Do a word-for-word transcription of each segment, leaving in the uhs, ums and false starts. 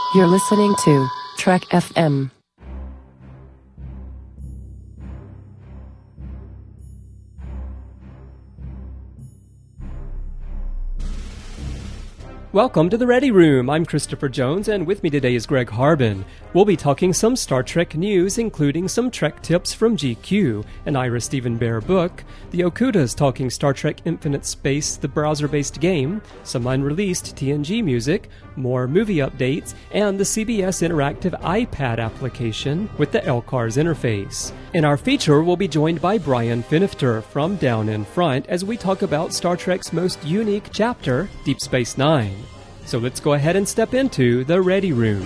You're listening to Trek F M. Welcome to the Ready Room. I'm Christopher Jones, and with me today is Greg Harbin. We'll be talking some Star Trek news, including some Trek tips from G Q, an Ira Steven Behr book, the Okudas talking Star Trek Infinite Space, the browser-based game, some unreleased T N G music, more movie updates, and the C B S Interactive iPad application with the L CARS interface. In our feature, we'll be joined by Brian Finifter from Down in Front as we talk about Star Trek's most unique chapter, Deep Space Nine. So let's go ahead and step into the Ready Room.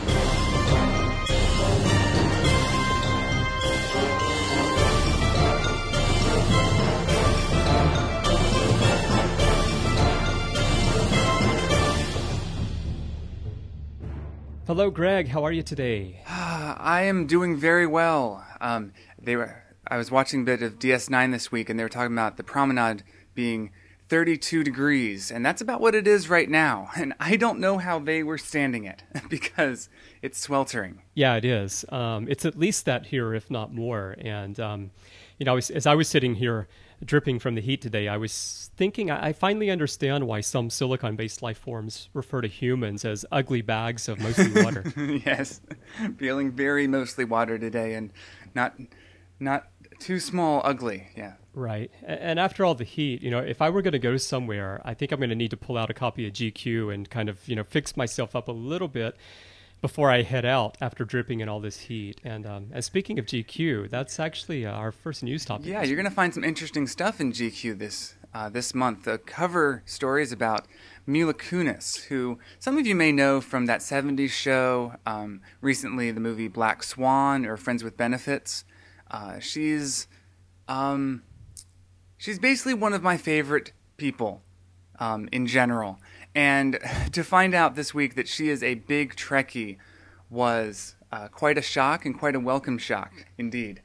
Hello, Greg. How are you today? I am doing very well. Um, they were. I was watching a bit of D S nine this week, and they were talking about the promenade being thirty-two degrees, and that's about what it is right now. And I don't know how they were standing it because it's sweltering. Yeah, it is. Um, it's at least that here, if not more. And um, you know, as, as I was sitting here dripping from the heat today, I was thinking I, I finally understand why some silicon-based life forms refer to humans as ugly bags of mostly water. Yes, feeling very mostly water today, and not not too small, ugly. Yeah. Right. And after all the heat, you know, if I were going to go somewhere, I think I'm going to need to pull out a copy of G Q and kind of, you know, fix myself up a little bit before I head out after dripping in all this heat. And, um, and speaking of G Q, that's actually uh, our first news topic. Yeah, you're going to find some interesting stuff in G Q this uh, this month. The cover story is about Mila Kunis, who some of you may know from that seventies show, um, recently the movie Black Swan or Friends with Benefits. Uh, she's... Um, She's basically one of my favorite people um, in general. And to find out this week that she is a big Trekkie was uh, quite a shock and quite a welcome shock indeed.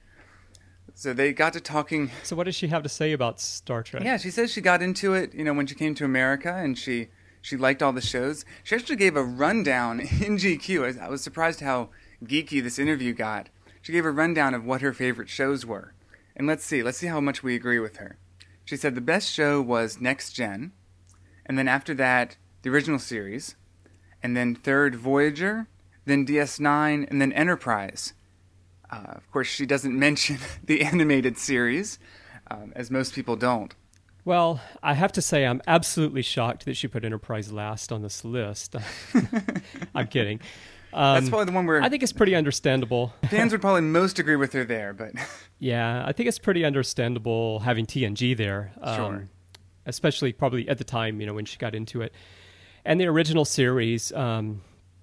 So they got to talking. So what does she have to say about Star Trek? Yeah, she says she got into it, you know, when she came to America, and she, she liked all the shows. She actually gave a rundown in G Q. I, I was surprised how geeky this interview got. She gave a rundown of what her favorite shows were. And let's see, let's see how much we agree with her. She said the best show was Next Gen, and then after that, the original series, and then third, Voyager, then D S nine, and then Enterprise. Uh, of course, she doesn't mention the animated series, um, as most people don't. Well, I have to say I'm absolutely shocked that she put Enterprise last on this list. I'm kidding. Um, That's probably the one where I think it's pretty understandable. Fans would probably most agree with her there, but yeah, I think it's pretty understandable having T N G there, um, sure. Especially probably at the time, you know, when she got into it. And the original series um,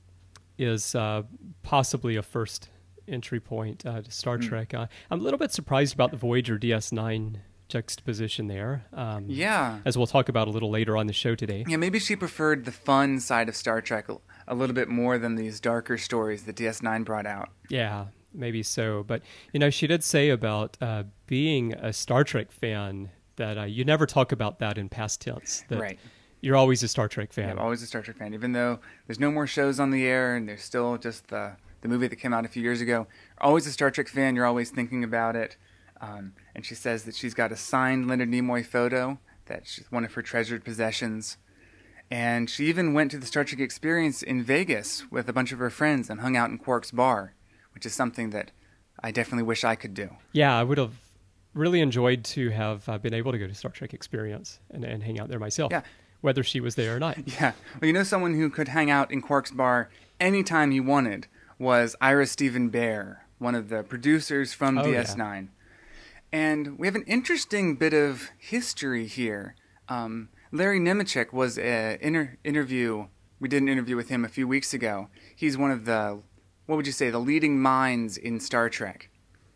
is uh, possibly a first entry point uh, to Star mm. Trek. Uh, I'm a little bit surprised about the Voyager D S nine juxtaposition there. Um, yeah, as we'll talk about a little later on the show today. Yeah, maybe she preferred the fun side of Star Trek a little bit more than these darker stories that D S nine brought out. Yeah, maybe so. But, you know, she did say about uh, being a Star Trek fan that uh, you never talk about that in past tense. That right. You're always a Star Trek fan. Yeah, I'm always a Star Trek fan. Even though there's no more shows on the air and there's still just the, the movie that came out a few years ago, always a Star Trek fan. You're always thinking about it. Um, and she says that she's got a signed Leonard Nimoy photo that's one of her treasured possessions. And she even went to the Star Trek Experience in Vegas with a bunch of her friends and hung out in Quark's bar, which is something that I definitely wish I could do. Yeah, I would have really enjoyed to have uh, been able to go to Star Trek Experience and, and hang out there myself, yeah. whether she was there or not. Yeah. Well, you know, someone who could hang out in Quark's bar anytime he wanted was Ira Steven Behr, one of the producers from oh, D S nine. Yeah. And we have an interesting bit of history here. Um... Larry Nemecek was an inter- interview, we did an interview with him a few weeks ago. He's one of the, what would you say, the leading minds in Star Trek.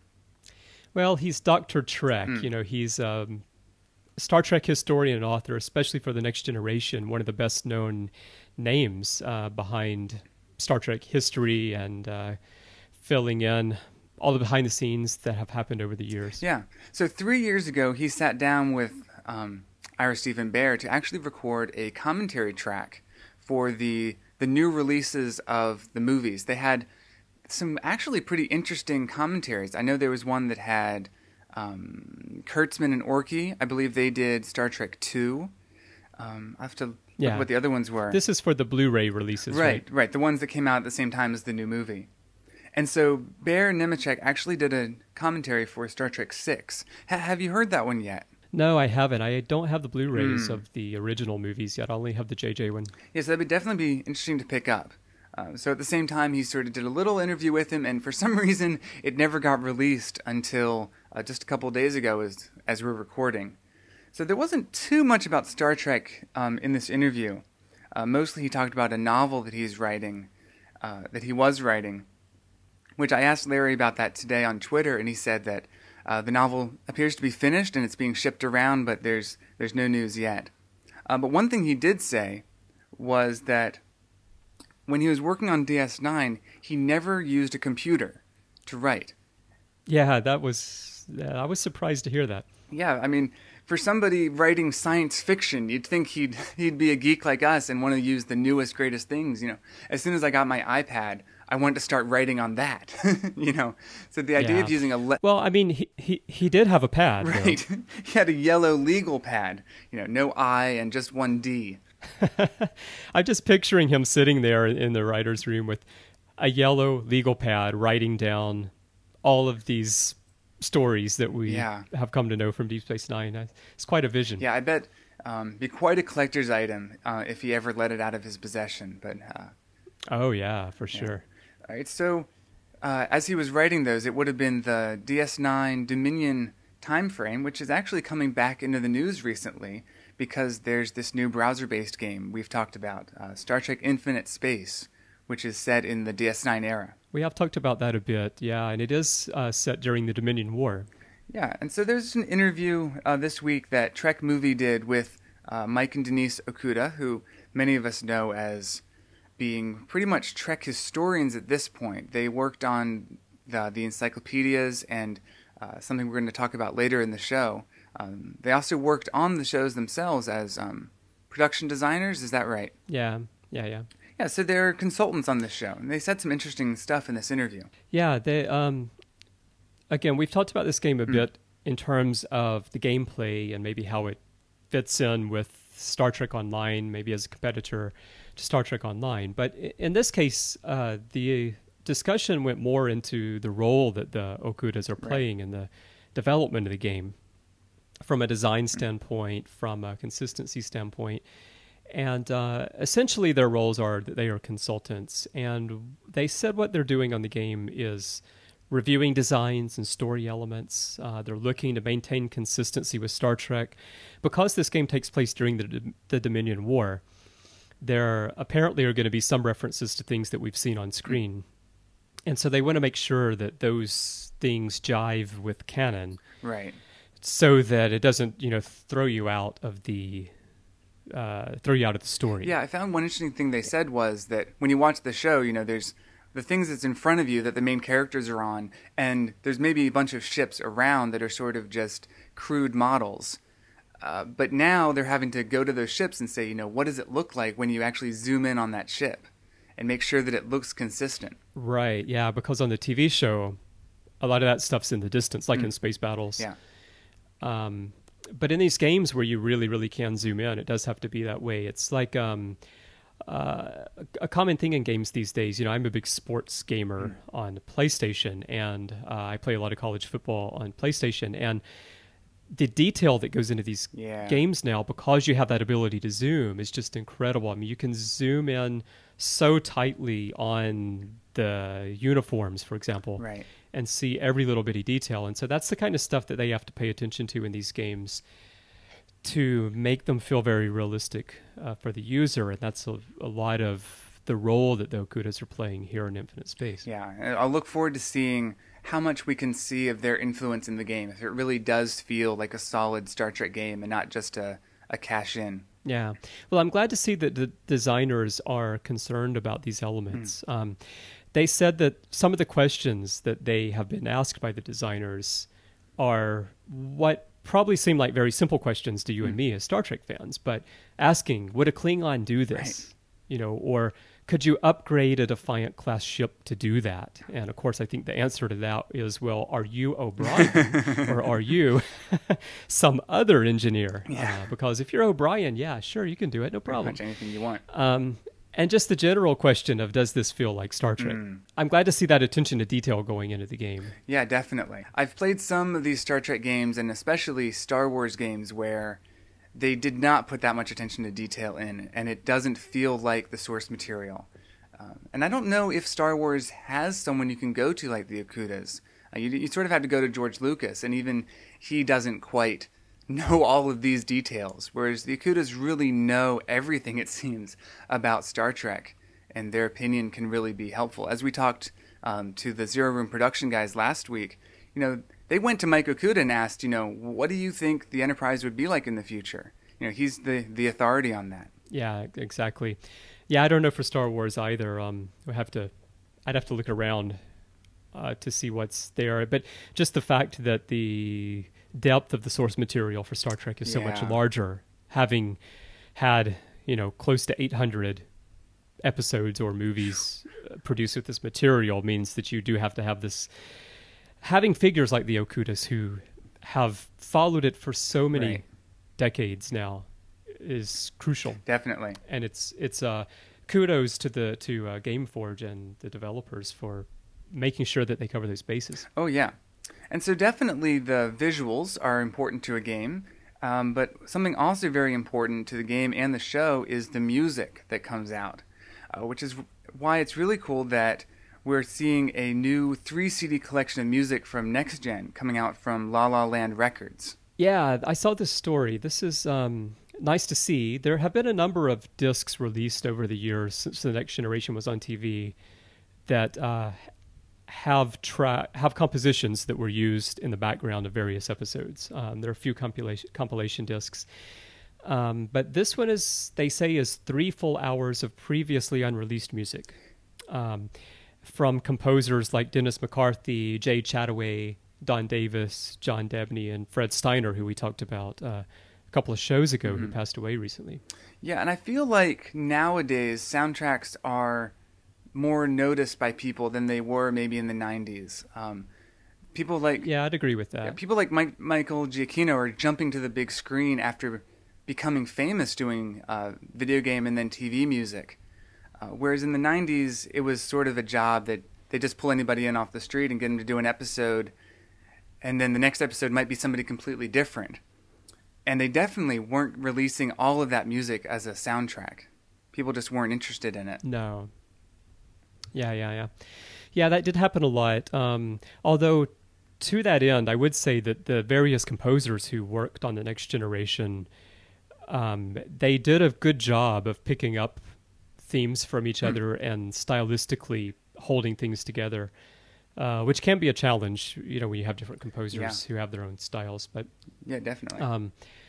Well, he's Doctor Trek. Mm. You know, he's a um, Star Trek historian and author, especially for the next generation, one of the best known names uh, behind Star Trek history and uh, filling in all the behind the scenes that have happened over the years. Yeah. So three years ago, he sat down with Um, Ira Steven Behr to actually record a commentary track for the the new releases of the movies. They had some actually pretty interesting commentaries. I know there was one that had um, Kurtzman and Orky. I believe they did Star Trek two. Um, I have to look Yeah. at what the other ones were. This is for the Blu-ray releases, right? Right, right. The ones that came out at the same time as the new movie. And so Bear Nemechek actually did a commentary for Star Trek six. Ha- have you heard that one yet? No, I haven't. I don't have the Blu-rays Mm. of the original movies yet. I only have the J J one. Yes, that would definitely be interesting to pick up. Uh, so at the same time, he sort of did a little interview with him, and for some reason, it never got released until uh, just a couple of days ago as, as we're recording. So there wasn't too much about Star Trek um, in this interview. Uh, mostly he talked about a novel that he's writing, uh, that he was writing, which I asked Larry about that today on Twitter, and he said that uh, the novel appears to be finished and it's being shipped around, but there's there's no news yet. Uh, but one thing he did say was that when he was working on D S nine, he never used a computer to write. Yeah, that was. Yeah, I was surprised to hear that. Yeah, I mean, for somebody writing science fiction, you'd think he'd he'd be a geek like us and want to use the newest, greatest things. You know, as soon as I got my iPad, I wanted to start writing on that. you know, so the idea Yeah. of using a le- Well, I mean, he he, he did have a pad, though. right, he had a yellow legal pad. You know, no I and just one D. I'm just picturing him sitting there in the writer's room with a yellow legal pad writing down all of these stories that we Yeah. have come to know from Deep Space Nine. It's quite a vision. Yeah, I bet um, be quite a collector's item uh, if he ever let it out of his possession. But uh, Oh, yeah, for sure. all right, so uh, as he was writing those, it would have been the D S nine Dominion time frame, which is actually coming back into the news recently because there's this new browser-based game we've talked about, uh, Star Trek Infinite Space, which is set in the D S nine era. We have talked about that a bit, yeah, and it is uh, set during the Dominion War. Yeah, and so there's an interview uh, this week that Trek Movie did with uh, Mike and Denise Okuda, who many of us know as being pretty much Trek historians at this point. They worked on the, the encyclopedias and uh, something we're going to talk about later in the show. Um, they also worked on the shows themselves as um, production designers, is that right? Yeah, yeah, yeah. Yeah, so they're consultants on this show, and they said some interesting stuff in this interview. Yeah, they, um, again, we've talked about this game a Mm. bit in terms of the gameplay and maybe how it fits in with Star Trek Online, maybe as a competitor to Star Trek Online. But i- in this case, uh, the discussion went more into the role that the Okudas are playing in the development of the game from a design standpoint, from a consistency standpoint. And uh, essentially their roles are that they are consultants. And they said what they're doing on the game is reviewing designs and story elements. Uh, they're looking to maintain consistency with Star Trek. Because this game takes place during the, the Dominion War, there apparently are going to be some references to things that we've seen on screen. And so they want to make sure that those things jive with canon Right. so that it doesn't, you know, throw you out of the uh, throw you out of the story. Yeah, I found one interesting thing they said was that when you watch the show, you know, there's the things that's in front of you that the main characters are on, and there's maybe a bunch of ships around that are sort of just crude models. Uh, but now they're having to go to those ships and say, you know, what does it look like when you actually zoom in on that ship and make sure that it looks consistent? Right, yeah, because on the T V show, a lot of that stuff's in the distance, like Mm. in Space Battles. Yeah. Um, but in these games where you really, really can zoom in, it does have to be that way. It's like um, uh, a common thing in games these days. You know, I'm a big sports gamer Mm. on PlayStation, and uh, I play a lot of college football on PlayStation. And the detail that goes into these Yeah. games now, because you have that ability to zoom, is just incredible. I mean, you can zoom in so tightly on the uniforms, for example, Right. and see every little bitty detail. And so that's the kind of stuff that they have to pay attention to in these games to make them feel very realistic uh, for the user. And that's a, a lot of the role that the Okudas are playing here in Infinite Space. Yeah, and I'll look forward to seeing how much we can see of their influence in the game, if it really does feel like a solid Star Trek game and not just a, a cash-in. Yeah. Well, I'm glad to see that the designers are concerned about these elements. Mm. Um, they said that some of the questions that they have been asked by the designers are what probably seem like very simple questions to you Mm. and me as Star Trek fans, but asking, would a Klingon do this? Right. You know, or could you upgrade a Defiant class ship to do that? And of course, I think the answer to that is, well, are you O'Brien or are you some other engineer? Yeah. Uh, because if you're O'Brien, yeah, sure, you can do it, no problem. Pretty much anything you want. Um, and just the general question of, does this feel like Star Trek? Mm. I'm glad to see that attention to detail going into the game. Yeah, definitely. I've played some of these Star Trek games, and especially Star Wars games, where they did not put that much attention to detail in, and it doesn't feel like the source material. Um, and I don't know if Star Wars has someone you can go to like the Okudas. Uh, you, you sort of have to go to George Lucas, and even he doesn't quite know all of these details, whereas the Okudas really know everything, it seems, about Star Trek, and their opinion can really be helpful. As we talked um, to the Zero Room production guys last week, you know, they went to Mike Okuda and asked, you know, what do you think the Enterprise would be like in the future? You know, he's the, the authority on that. Yeah, exactly. Yeah, I don't know for Star Wars either. Um, we have to, I'd have to look around uh, to see what's there. But just the fact that the depth of the source material for Star Trek is so much Yeah. larger, having had, you know, close to eight hundred episodes or movies uh, produced with this material, means that you do have to have this. Having figures like the Okudas who have followed it for so many Right. decades now is crucial. Definitely. And it's it's uh, kudos to the to uh, GameForge and the developers for making sure that they cover those bases. Oh, yeah. And so definitely the visuals are important to a game, um, but something also very important to the game and the show is the music that comes out, uh, which is why it's really cool that we're seeing a new three C D collection of music from Next Gen coming out from La La Land Records. Yeah, I saw this story. This is um, nice to see. There have been a number of discs released over the years since the Next Generation was on T V that uh, have tra- have compositions that were used in the background of various episodes. Um, there are a few compilation compilation discs. Um, but this one is, they say, is three full hours of previously unreleased music. Um, from composers like Dennis McCarthy, Jay Chataway, Don Davis, John Debney, and Fred Steiner, who we talked about uh, a couple of shows ago, Mm-hmm. who passed away recently. Yeah, and I feel like nowadays soundtracks are more noticed by people than they were maybe in the nineties. Um, people like Yeah, I'd agree with that. yeah, people like Mike, Michael Giacchino are jumping to the big screen after becoming famous doing uh, video game and then T V music. Uh, whereas in the nineties, it was sort of a job that they just pull anybody in off the street and get them to do an episode, and then the next episode might be somebody completely different. And they definitely weren't releasing all of that music as a soundtrack. People just weren't interested in it. No. Yeah, yeah, yeah. Yeah, that did happen a lot. Um, although, to that end, I would say that the various composers who worked on the Next Generation, um, they did a good job of picking up themes from each other and stylistically holding things together, uh, which can be a challenge, you know, when you have different composers Yeah. who have their own styles. But Yeah, definitely. um,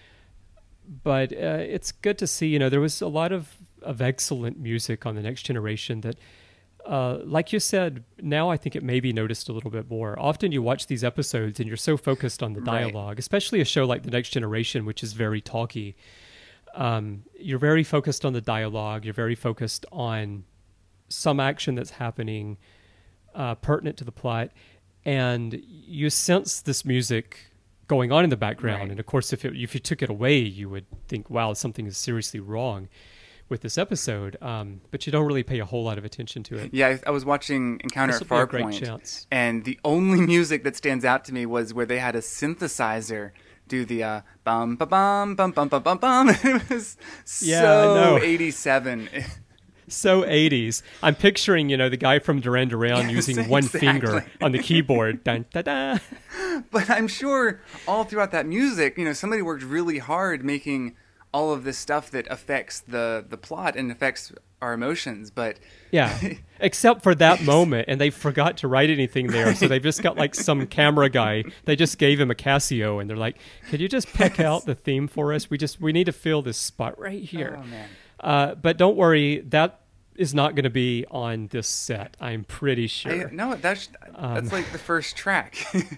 but uh, it's good to see, you know, there was a lot of, of excellent music on the Next Generation that, uh, like you said, now I think it may be noticed a little bit more. Often you watch these episodes and you're so focused on the Right. dialogue, especially a show like the Next Generation, which is very talky. Um, you're very focused on the dialogue. You're very focused on some action that's happening, uh, pertinent to the plot, and you sense this music going on in the background. Right. And of course, if it, if you took it away, you would think, "Wow, something is seriously wrong with this episode." Um, but you don't really pay a whole lot of attention to it. Yeah, I, I was watching Encounter This at would be a great Farpoint, chance. and the only music that stands out to me was where they had a synthesizer do the uh, bum ba bum bum bum bum bum bum. It was Yeah, I so know. eighty-seven. So eighties. I'm picturing, you know, the guy from Duran Duran Yes, using one finger exactly. on the keyboard. Dun, da, da. But I'm sure all throughout that music, you know, somebody worked really hard making all of this stuff that affects the, the plot and affects our emotions. But Yeah, except for that moment, and they forgot to write anything there, so they've just got like some camera guy. They just gave him a Casio, and they're like, "Could you just pick out the theme for us? We just we need to fill this spot right here." Oh, man. Uh, but don't worry, that is not going to be on this set. I'm pretty sure. I, no, that's Um, that's like the first track.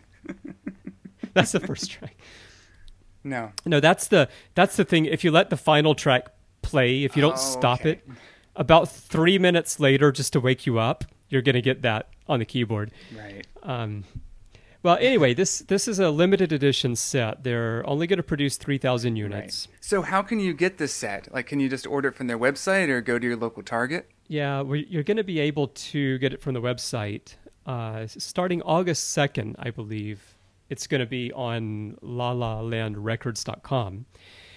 That's the first track. No. No, that's the that's the thing. If you let the final track play, if you don't Oh, stop okay. it, about three minutes later, just to wake you up, you're going to get that on the keyboard. Right. Um, well, anyway, this this is a limited edition set. They're only going to produce three thousand units. Right. So how can you get this set? Like, can you just order it from their website or go to your local Target? Yeah, well, you're going to be able to get it from the website uh, starting August second, I believe. It's going to be on la la land records dot com.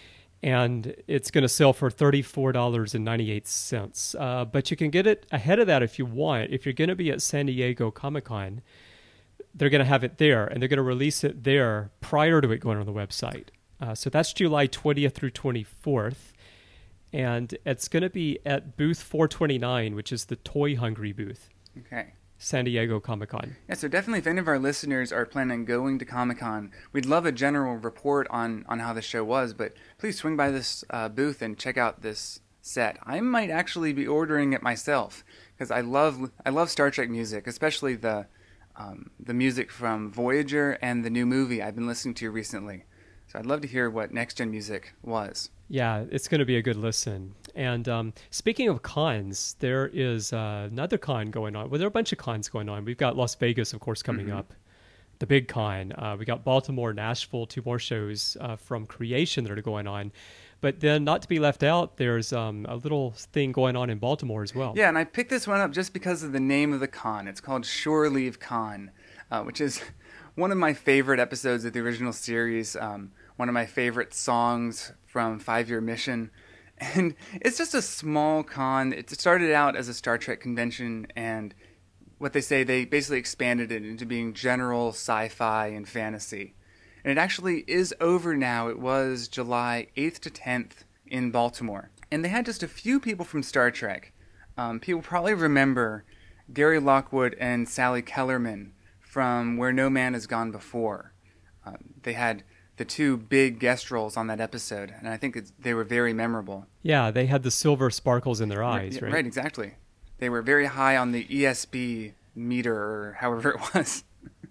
And it's going to sell for thirty-four dollars and ninety-eight cents. Uh, but you can get it ahead of that if you want. If you're going to be at San Diego Comic-Con, they're going to have it there, and they're going to release it there prior to it going on the website. Uh, so that's July twentieth through twenty-fourth. And it's going to be at booth four twenty-nine, which is the Toy Hungry booth. Okay. San Diego Comic-Con. Yeah, so definitely if any of our listeners are planning on going to Comic-Con, we'd love a general report on, on how the show was, but please swing by this uh, booth and check out this set. I might actually be ordering it myself, because I love I love Star Trek music, especially the um, the music from Voyager and the new movie I've been listening to recently. So I'd love to hear what Next Gen music was. Yeah, it's going to be a good listen. And um, speaking of cons, there is uh, another con going on. Well, there are a bunch of cons going on. We've got Las Vegas, of course, coming Mm-hmm. up, the big con. Uh, we got Baltimore, Nashville, two more shows uh, from Creation that are going on. But then, not to be left out, there's um, a little thing going on in Baltimore as well. Yeah, and I picked this one up just because of the name of the con. It's called Shore Leave Con, uh, which is one of my favorite episodes of the original series, um, one of my favorite songs from Five Year Mission. And it's just a small con. It started out as a Star Trek convention, and what they say, they basically expanded it into being general sci-fi and fantasy. And it actually is over now. It was July eighth to tenth in Baltimore. And they had just a few people from Star Trek. Um, people probably remember Gary Lockwood and Sally Kellerman from Where No Man Has Gone Before. Um, they had the two big guest roles on that episode, and I think it's, they were very memorable. Yeah, they had the silver sparkles in their eyes, right? Right, exactly. They were very high on the E S B meter, or however it was.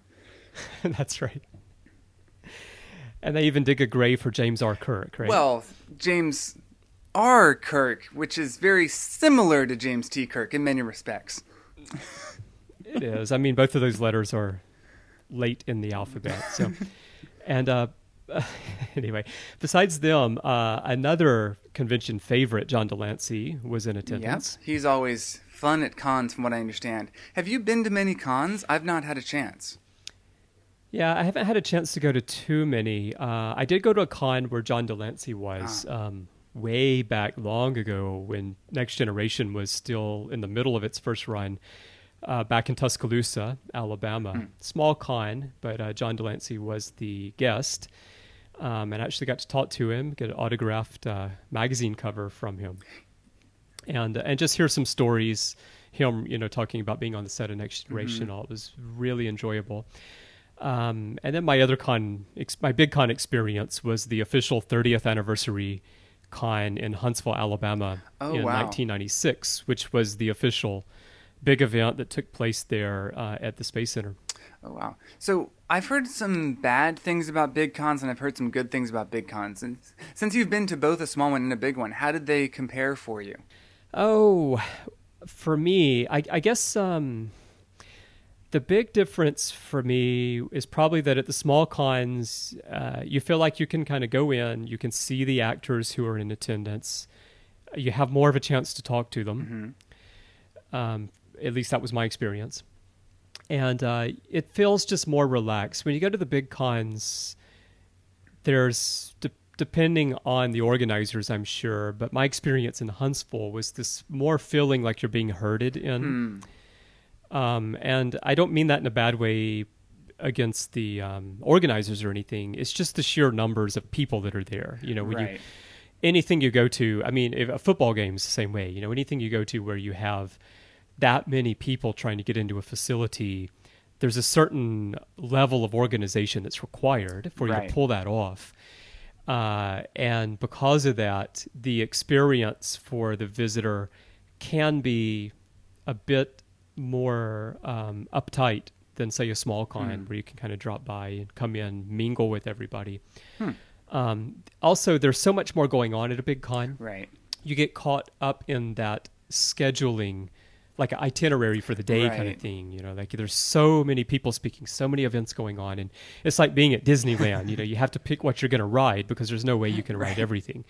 That's right. And they even dig a grave for James R. Kirk, right? Well, James R. Kirk, which is very similar to James T. Kirk in many respects. It is. I mean, both of those letters are late in the alphabet. So, and uh, anyway, besides them, uh, another convention favorite, John Delancey, was in attendance. Yep. He's always fun at cons, from what I understand. Have you been to many cons? I've not had a chance. Yeah, I haven't had a chance to go to too many. Uh, I did go to a con where John Delancey was Ah. um, way back long ago when Next Generation was still in the middle of its first run, uh, back in Tuscaloosa, Alabama. Hmm. Small con, but uh, John Delancey was the guest. Um, and I actually got to talk to him, get an autographed uh, magazine cover from him. And uh, and just hear some stories, him, you know, talking about being on the set of Next Generation. Mm-hmm. All it was really enjoyable. Um, and then my other con, ex- my big con experience was the official thirtieth anniversary con in Huntsville, Alabama Oh, in wow. nineteen ninety-six, which was the official big event that took place there uh, at the Space Center. Oh, wow. So I've heard some bad things about big cons, and I've heard some good things about big cons. And since you've been to both a small one and a big one, how did they compare for you? Oh, for me, I, I guess um, the big difference for me is probably that at the small cons, uh, you feel like you can kind of go in, you can see the actors who are in attendance, you have more of a chance to talk to them. Mm-hmm. Um, at least that was my experience. And uh, it feels just more relaxed. When you go to the big cons, there's, de- depending on the organizers, I'm sure, but my experience in Huntsville was this more feeling like you're being herded in. Hmm. Um, and I don't mean that in a bad way against the um, organizers or anything. It's just the sheer numbers of people that are there. You know, when Right. you anything you go to, I mean, if a football game is the same way. You know, anything you go to where you have that many people trying to get into a facility, there's a certain level of organization that's required for you Right. to pull that off. Uh, and because of that, the experience for the visitor can be a bit more um, uptight than, say, a small con Hmm. where you can kind of drop by and come in, mingle with everybody. Hmm. Um, also, there's so much more going on at a big con. Right. You get caught up in that scheduling like an itinerary for the day Right. kind of thing. You know, like there's so many people speaking, so many events going on, and it's like being at Disneyland. You know, you have to pick what you're going to ride because there's no way you can ride Right. everything.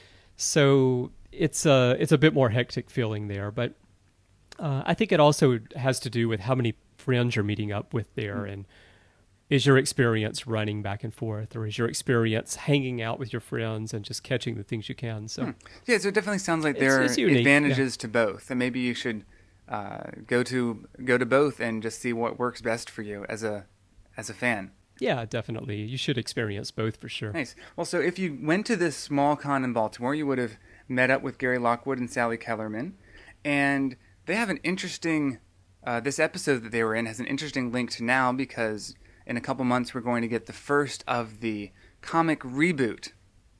So it's a it's a bit more hectic feeling there, but uh, I think it also has to do with how many friends you're meeting up with there, Mm. and is your experience running back and forth, or is your experience hanging out with your friends and just catching the things you can? So Hmm. Yeah, so it definitely sounds like It's- there it's are unique, advantages to both, and maybe you should uh, go to go to both and just see what works best for you as a as a fan. yeah, definitely, you should experience both for sure. Nice. Well, so if you went to this small con in Baltimore, you would have met up with Gary Lockwood and Sally Kellerman, and they have an interesting. Uh, this episode that they were in has an interesting link to now because in a couple months we're going to get the first of the comic reboot,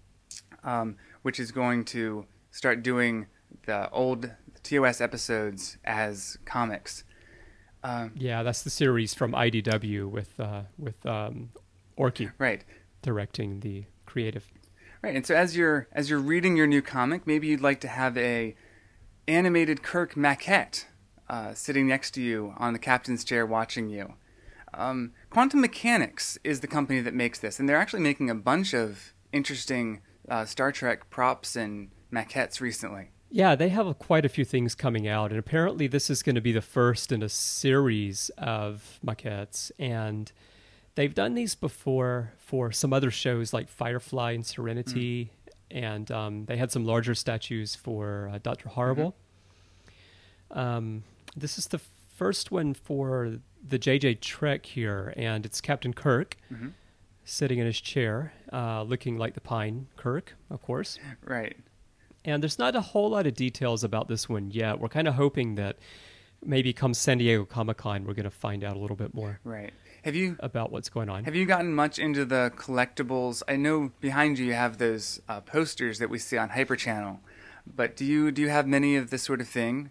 um, which is going to start doing the old T O S episodes as comics. Um, Yeah, that's the series from I D W with uh, with um, Orky right. directing the creative. Right, and so as you're as you're reading your new comic, maybe you'd like to have a animated Kirk maquette uh, sitting next to you on the captain's chair, watching you. Um, Quantum Mechanics is the company that makes this, and they're actually making a bunch of interesting uh, Star Trek props and maquettes recently. Yeah, they have a, quite a few things coming out, and apparently this is going to be the first in a series of maquettes, and they've done these before for some other shows like Firefly and Serenity, mm. and um, they had some larger statues for uh, Doctor Horrible. Mm-hmm. Um, this is the first one for the J J Trek here, and it's Captain Kirk mm-hmm. sitting in his chair, uh, looking like the Pine Kirk, of course. Right. And there's not a whole lot of details about this one yet. We're kind of hoping that maybe come San Diego Comic-Con, we're going to find out a little bit more. Right. Have you about what's going on? Have you gotten much into the collectibles? I know behind you you have those uh, posters that we see on Hyper Channel, but do you do you have many of this sort of thing?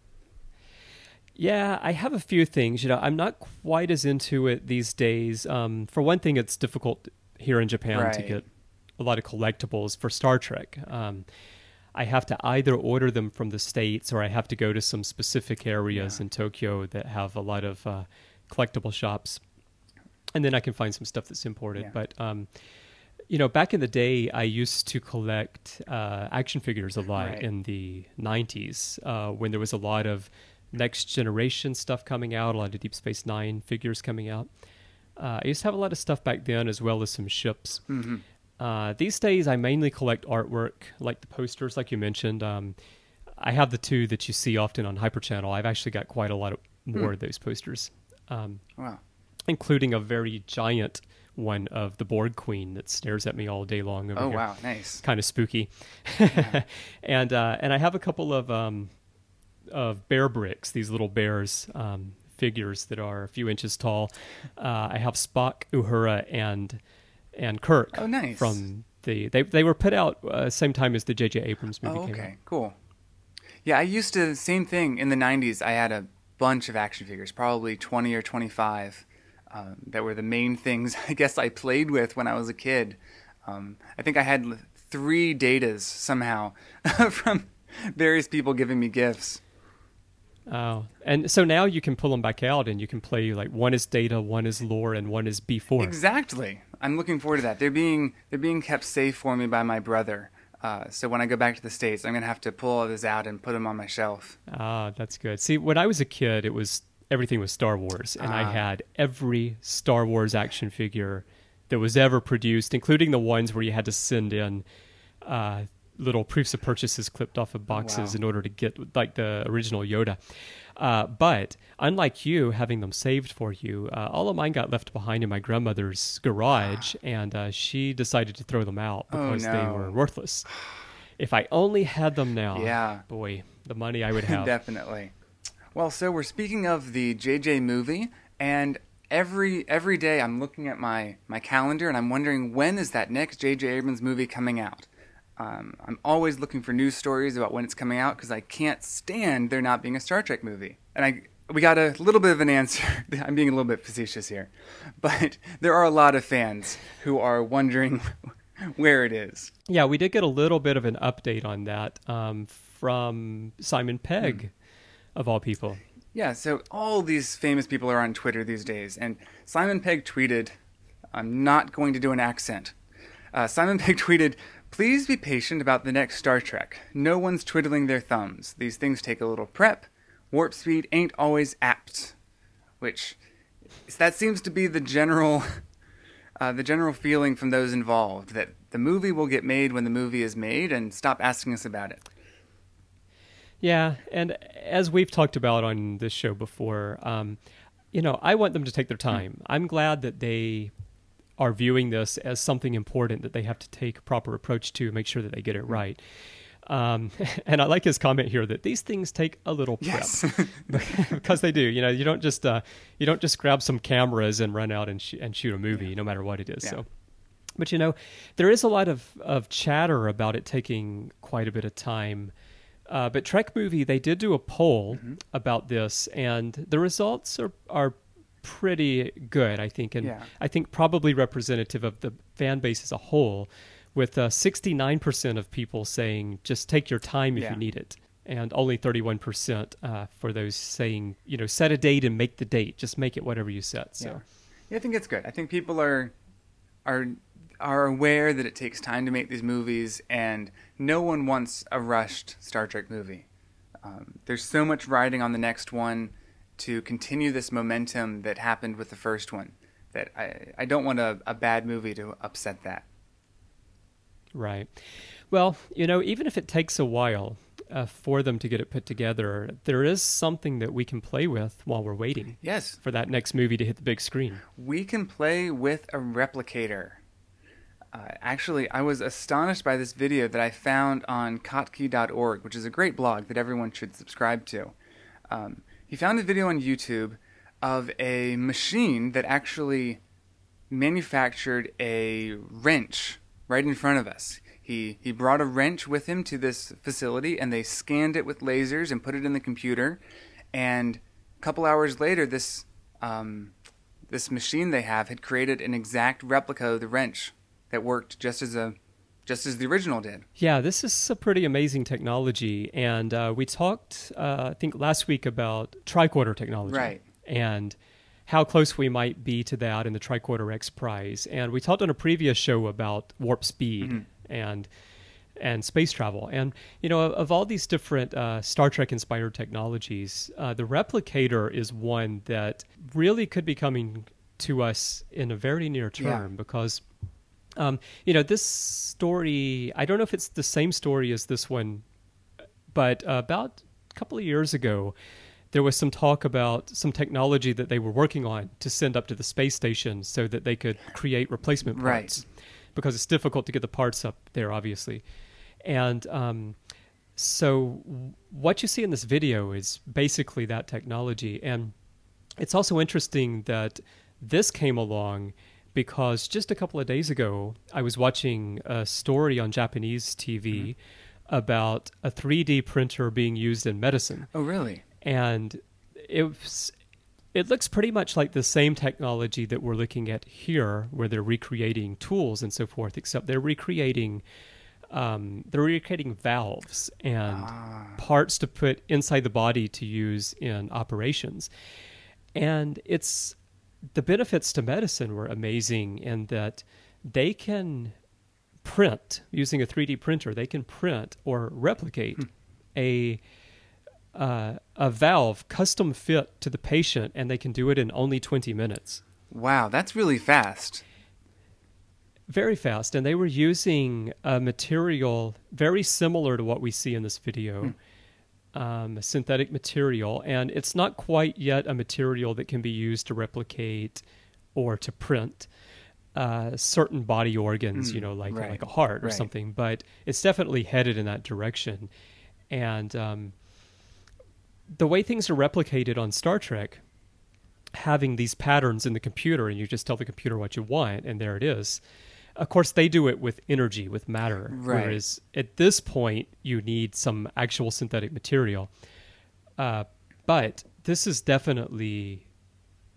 Yeah, I have a few things. You know, I'm not quite as into it these days. Um, for one thing, it's difficult here in Japan right. to get a lot of collectibles for Star Trek. Um, I have to either order them from the States or I have to go to some specific areas yeah. in Tokyo that have a lot of uh, collectible shops. And then I can find some stuff that's imported. Yeah. But, um, you know, back in the day, I used to collect uh, action figures a lot right. in the nineties uh, when there was a lot of Next Generation stuff coming out, a lot of Deep Space Nine figures coming out. Uh, I used to have a lot of stuff back then as well as some ships. Mm-hmm. Uh, these days, I mainly collect artwork, like the posters, like you mentioned. Um, I have the two that you see often on Hyper Channel. I've actually got quite a lot of more mm. of those posters, um, wow. including a very giant one of the Borg Queen that stares at me all day long over oh, here. Oh, wow, nice. Kind of spooky. yeah. and uh, and I have a couple of um, of bear bricks, these little bears um, figures that are a few inches tall. Uh, I have Spock, Uhura, and... and Kirk. Oh, nice. From the they they were put out uh, same time as the J J Abrams movie oh, okay, came out. Cool. Yeah, I used to same thing in the nineties. I had a bunch of action figures, probably twenty or twenty-five, um, that were the main things I guess I played with when I was a kid. Um, I think I had three Datas somehow from various people giving me gifts. Oh, and so now you can pull them back out and you can play like one is Data, one is Lore, and one is B four. Exactly. I'm looking forward to that. They're being they're being kept safe for me by my brother. Uh, so when I go back to the States, I'm gonna have to pull all this out and put them on my shelf. Ah, that's good. See, when I was a kid, it was everything was Star Wars, and ah. I had every Star Wars action figure that was ever produced, including the ones where you had to send in uh, little proofs of purchases clipped off of boxes wow. in order to get like the original Yoda. Uh, but unlike you having them saved for you, uh, all of mine got left behind in my grandmother's garage, and uh, she decided to throw them out because oh, no. they were worthless. If I only had them now, yeah. boy, the money I would have. Definitely. Well, so we're speaking of the J J movie, and every every day I'm looking at my, my calendar, and I'm wondering when is that next J J Abrams movie coming out? Um, I'm always looking for news stories about when it's coming out because I can't stand there not being a Star Trek movie. And I we got a little bit of an answer. I'm being a little bit facetious here. But there are a lot of fans who are wondering where it is. Yeah, we did get a little bit of an update on that um, from Simon Pegg, mm. of all people. Yeah, so all these famous people are on Twitter these days, and Simon Pegg tweeted, I'm not going to do an accent. Uh, Simon Pegg tweeted, "Please be patient about the next Star Trek. No one's twiddling their thumbs. These things take a little prep. Warp speed ain't always apt." Which, that seems to be the general, uh, the general feeling from those involved, that the movie will get made when the movie is made, and stop asking us about it. Yeah, and as we've talked about on this show before, um, you know, I want them to take their time. Mm. I'm glad that they are viewing this as something important that they have to take a proper approach to make sure that they get it right. Um, and I like his comment here that these things take a little prep. Yes. Because they do. You know, you don't just uh, you don't just grab some cameras and run out and sh- and shoot a movie, yeah. no matter what it is. Yeah. So, but you know, there is a lot of, of chatter about it taking quite a bit of time. Uh, but Trek Movie, they did do a poll mm-hmm. about this, and the results are are pretty good, I think, and yeah. I think probably representative of the fan base as a whole, with uh, sixty-nine percent of people saying just take your time if yeah. you need it, and only thirty-one percent uh, for those saying, you know, set a date and make the date, just make it whatever you set. So, yeah, yeah I think it's good. I think people are are are aware that it takes time to make these movies, and no one wants a rushed Star Trek movie. Um, there's so much riding on the next one to continue this momentum that happened with the first one, that I, I don't want a, a bad movie to upset that. Right. Well, you know, even if it takes a while uh, for them to get it put together, there is something that we can play with while we're waiting. Yes. For that next movie to hit the big screen. We can play with a replicator. Uh, actually, I was astonished by this video that I found on Kottke dot org, which is a great blog that everyone should subscribe to. Um, he found a video on YouTube of a machine that actually manufactured a wrench right in front of us. He he brought a wrench with him to this facility, and they scanned it with lasers and put it in the computer. And a couple hours later, this um, this machine they have had created an exact replica of the wrench that worked just as a just as the original did. Yeah, this is a pretty amazing technology, and uh, we talked, uh, I think, last week about tricorder technology, right? And how close we might be to that in the Tricorder X Prize. And we talked on a previous show about warp speed mm-hmm. and and space travel. And, you know, of, of all these different uh, Star Trek-inspired technologies, uh, the replicator is one that really could be coming to us in a very near term yeah. because, um, you know, this story, I don't know if it's the same story as this one, but uh, about a couple of years ago, there was some talk about some technology that they were working on to send up to the space station so that they could create replacement parts. Right. Because it's difficult to get the parts up there, obviously. And um, so what you see in this video is basically that technology. And it's also interesting that this came along because just a couple of days ago, I was watching a story on Japanese T V mm-hmm. about a three D printer being used in medicine. Oh, really? And it was, it looks pretty much like the same technology that we're looking at here, where they're recreating tools and so forth, except they're recreating um, they're recreating valves and ah. parts to put inside the body to use in operations. And it's the benefits to medicine were amazing in that they can print using a three D printer. They can print or replicate hmm. a Uh, a valve custom fit to the patient, and they can do it in only twenty minutes. Wow, that's really fast. Very fast. And they were using a material very similar to what we see in this video, hmm. um, a synthetic material. And it's not quite yet a material that can be used to replicate or to print uh, certain body organs, mm, you know, like, right, like a heart or right. something. But it's definitely headed in that direction. And um the way things are replicated on Star Trek, having these patterns in the computer, and you just tell the computer what you want, and there it is. Of course, they do it with energy, with matter. Right. Whereas at this point, you need some actual synthetic material. Uh, but this is definitely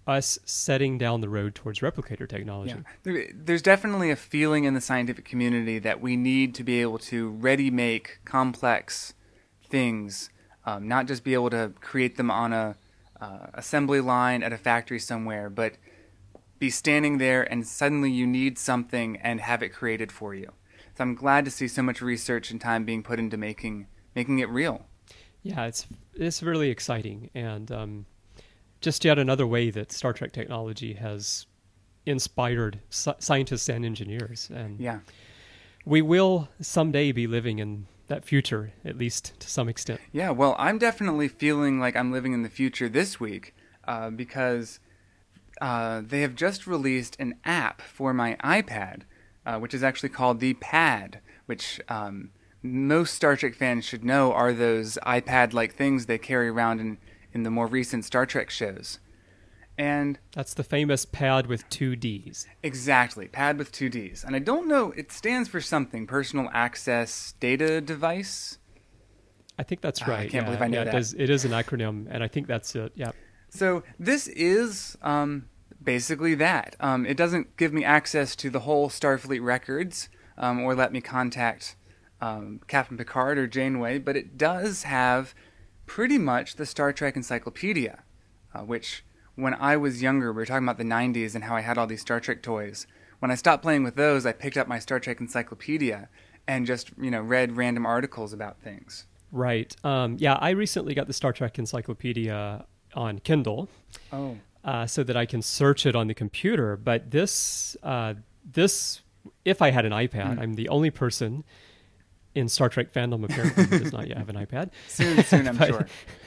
us setting down the road towards replicator technology. Yeah. There, there's definitely a feeling in the scientific community that we need to be able to ready-make complex things, um, not just be able to create them on a uh, assembly line at a factory somewhere, but be standing there and suddenly you need something and have it created for you. So I'm glad to see so much research and time being put into making making it real. Yeah, it's it's really exciting, and um, just yet another way that Star Trek technology has inspired sci- scientists and engineers. And Yeah. we will someday be living in that future, at least to some extent. Yeah, well, I'm definitely feeling like I'm living in the future this week uh, because uh, they have just released an app for my iPad, uh, which is actually called the Pad, which um, most Star Trek fans should know are those iPad-like things they carry around in, in the more recent Star Trek shows. And That's the famous pad with two Ds. exactly, Pad with two Ds. And I don't know, it stands for something, Personal Access Data Device. I think that's Ah, right. I can't yeah, believe I know yeah, that. It is, it is an acronym, and I think that's it. Yeah. So this is um, basically that. Um, it doesn't give me access to the whole Starfleet records um, or let me contact um, Captain Picard or Janeway, but it does have pretty much the Star Trek Encyclopedia, uh, which when I was younger, we were talking about the nineties and how I had all these Star Trek toys. When I stopped playing with those, I picked up my Star Trek Encyclopedia and just, you know, read random articles about things. Right. Um, yeah, I recently got the Star Trek Encyclopedia on Kindle. Oh. Uh, so that I can search it on the computer. But this, uh, this, if I had an iPad, Mm. I'm the only person in Star Trek fandom apparently who does not yet have an iPad. Soon, soon, I'm But sure.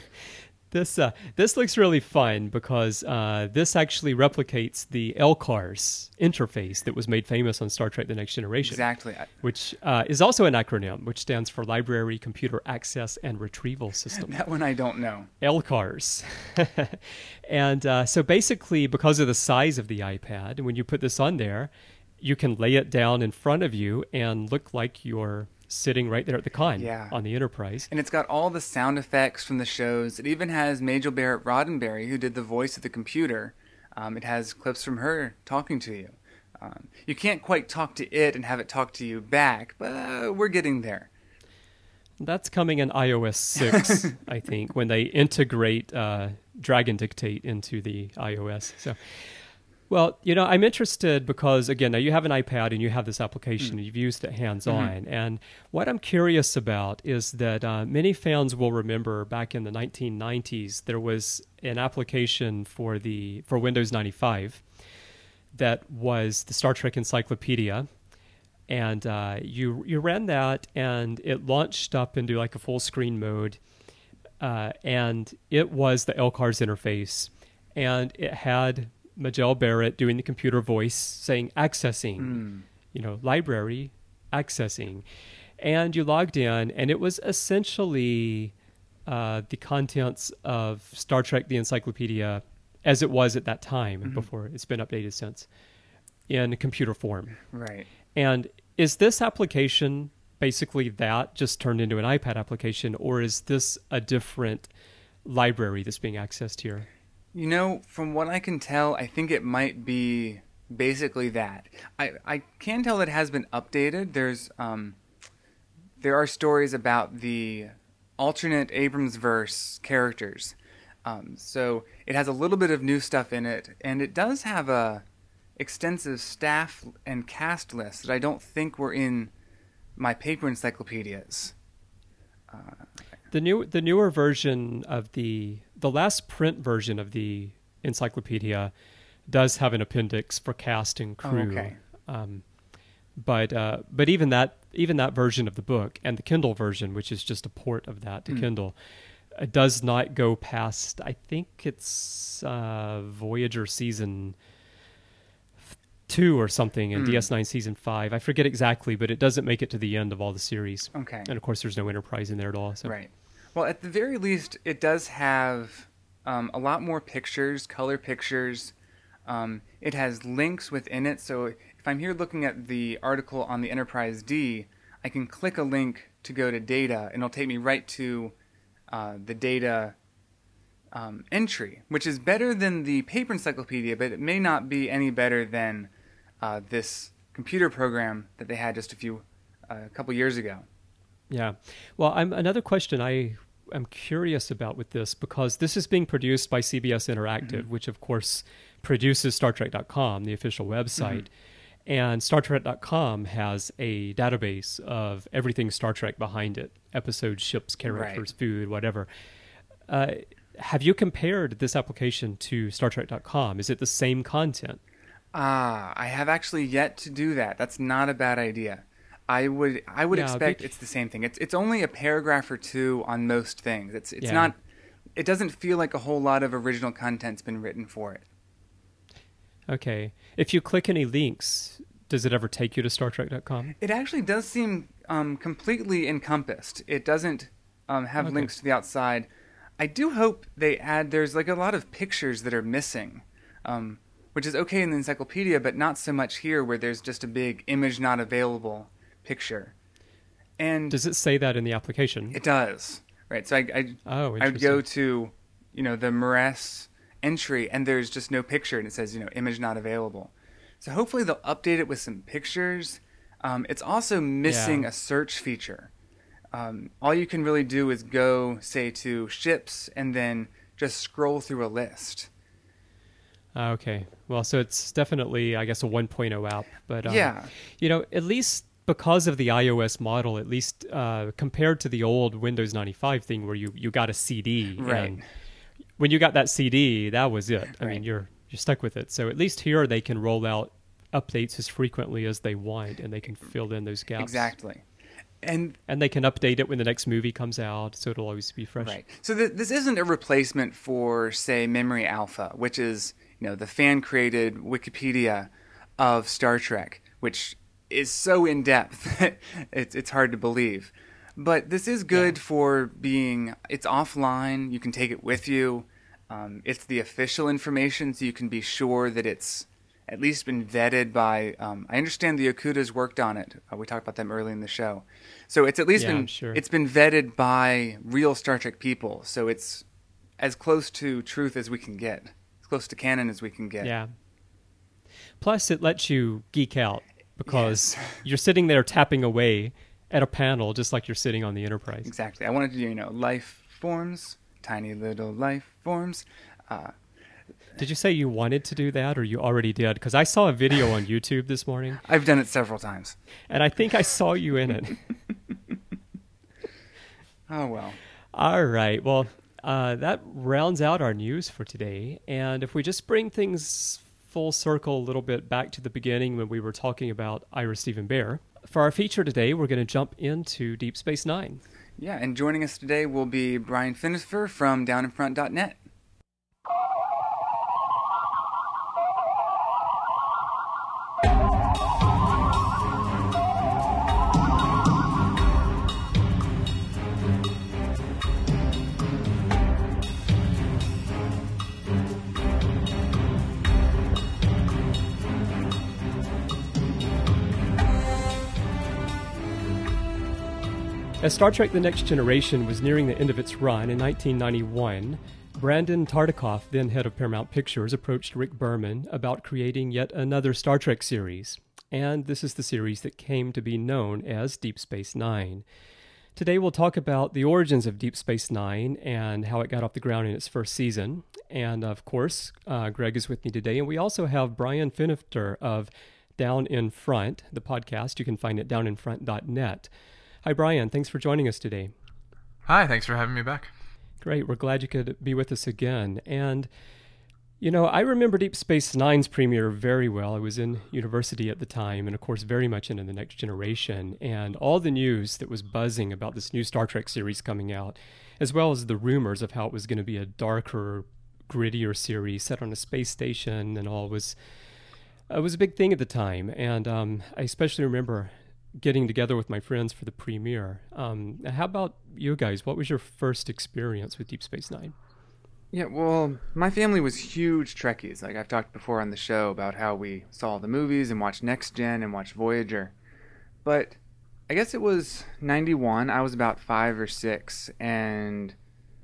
This uh, this looks really fun because uh, this actually replicates the L C A R S interface that was made famous on Star Trek: The Next Generation. Exactly. I- Which uh, is also an acronym, which stands for Library Computer Access and Retrieval System. That one I don't know. L C A R S. And uh, so basically, because of the size of the iPad, when you put this on there, you can lay it down in front of you and look like you're sitting right there at the con Yeah. on the Enterprise. And it's got all the sound effects from the shows. It even has Majel Barrett Roddenberry, who did the voice of the computer. Um, it has clips from her talking to you. Um, you can't quite talk to it and have it talk to you back, but uh, we're getting there. That's coming in i O S six, I think, when they integrate uh, Dragon Dictate into the iOS. So, well, you know, I'm interested because, again, now you have an iPad and you have this application, and you've used it hands-on. Mm-hmm. And what I'm curious about is that uh, many fans will remember back in the nineteen nineties, there was an application for the for Windows ninety-five that was the Star Trek Encyclopedia. And uh, you you ran that, and it launched up into like a full screen mode, uh, and it was the L C A R S interface, and it had Majel Barrett doing the computer voice saying accessing, Mm. you know, library accessing, and you logged in, and it was essentially uh, the contents of Star Trek: The Encyclopedia as it was at that time, Mm-hmm. before it's been updated since, in computer form. Right. And is this application basically that just turned into an iPad application, or is this a different library that's being accessed here? You know, from what I can tell, I think it might be basically that. I, I can tell it has been updated. There's um, there are stories about the alternate Abrams verse characters. Um, so it has a little bit of new stuff in it, and it does have a extensive staff and cast list that I don't think were in my paper encyclopedias. The new the newer version of the the last print version of the encyclopedia does have an appendix for cast and Oh, crew. okay. Um, but uh, but even that even that version of the book and the Kindle version, which is just a port of that to Mm. Kindle, uh, does not go past. I think it's uh, Voyager season two or something, and Mm. D S nine season five. I forget exactly, but it doesn't make it to the end of all the series. Okay. And of course, there's no Enterprise in there at all. So. Right. Well, at the very least, it does have um, a lot more pictures, color pictures. Um, it has links within it. So if I'm here looking at the article on the Enterprise D, I can click a link to go to data, and it'll take me right to uh, the data um, entry, which is better than the paper encyclopedia, but it may not be any better than uh, this computer program that they had just a few, uh, a couple years ago. Yeah. Well, I'm another question I am curious about with this, because this is being produced by C B S Interactive, mm-hmm. which of course produces Star Trek dot com, the official website. Mm-hmm. And Star Trek dot com has a database of everything Star Trek behind it: episodes, ships, characters, right. food, whatever. Uh, have you compared this application to Star Trek dot com? Is it the same content? Ah, I have actually yet to do that. That's not a bad idea. I would I would yeah, expect be... it's the same thing. It's it's only a paragraph or two on most things. It's it's yeah. not. It doesn't feel like a whole lot of original content's been written for it. Okay. If you click any links, does it ever take you to Star Trek dot com? It actually does seem um, completely encompassed. It doesn't um, have okay. links to the outside. I do hope they add, there's like a lot of pictures that are missing, um, which is okay in the encyclopedia, but not so much here, where there's just a big image not available picture. And does it say that in the application? It does. Right. So I I, oh, I would go to, you know, the Maress entry, and there's just no picture, and it says, you know, image not available. So hopefully they'll update it with some pictures. Um, it's also missing yeah. a search feature. Um, all you can really do is go, say, to ships, and then just scroll through a list. Okay. Well, so it's definitely, I guess, a one point oh app. But, um, yeah. you know, at least because of the iOS model, at least uh, compared to the old Windows ninety-five thing where you, you got a C D. Right. And when you got that C D, that was it. I right. mean, you're you're stuck with it. So at least here they can roll out updates as frequently as they want, and they can fill in those gaps. Exactly. And and they can update it when the next movie comes out, so it'll always be fresh. Right. So th- this isn't a replacement for, say, Memory Alpha, which is, you know, the fan-created Wikipedia of Star Trek, which is so in-depth it's it's hard to believe. But this is good yeah. for being, it's offline, you can take it with you. Um, it's the official information, so you can be sure that it's at least been vetted by, um, I understand the Okudas worked on it. Uh, we talked about them early in the show. So it's at least yeah, been, sure. it's been vetted by real Star Trek people. So it's as close to truth as we can get, as close to canon as we can get. Yeah. Plus, it lets you geek out because yes. you're sitting there tapping away at a panel just like you're sitting on the Enterprise. Exactly. I wanted to do, you know, life forms, tiny little life forms. Uh, Did you say you wanted to do that, or you already did? Because I saw a video on YouTube this morning. I've done it several times. And I think I saw you in it. Oh, well. All right. Well, uh, that rounds out our news for today. And if we just bring things full circle a little bit back to the beginning when we were talking about Ira Steven Behr, for our feature today, we're going to jump into Deep Space Nine. Yeah, and joining us today will be Brian Finifer from down in front dot net. As Star Trek The Next Generation was nearing the end of its run in nineteen ninety-one, Brandon Tartikoff, then head of Paramount Pictures, approached Rick Berman about creating yet another Star Trek series. And this is the series that came to be known as Deep Space Nine. Today we'll talk about the origins of Deep Space Nine and how it got off the ground in its first season. And of course, uh, Greg is with me today. And we also have Brian Finifter of Down in Front, the podcast. You can find it down in front dot net. Hi, Brian. Thanks for joining us today. Hi. Thanks for having me back. Great. We're glad you could be with us again. And, you know, I remember Deep Space Nine's premiere very well. I was in university at the time and, of course, very much into The Next Generation. And all the news that was buzzing about this new Star Trek series coming out, as well as the rumors of how it was going to be a darker, grittier series set on a space station and all, was, it was a big thing at the time. And um, I especially remember getting together with my friends for the premiere. Um, how about you guys? What was your first experience with Deep Space Nine? Yeah, well, my family was huge Trekkies. Like I've talked before on the show about how we saw the movies and watched Next Gen and watched Voyager. But I guess it was ninety-one. I was about five or six, and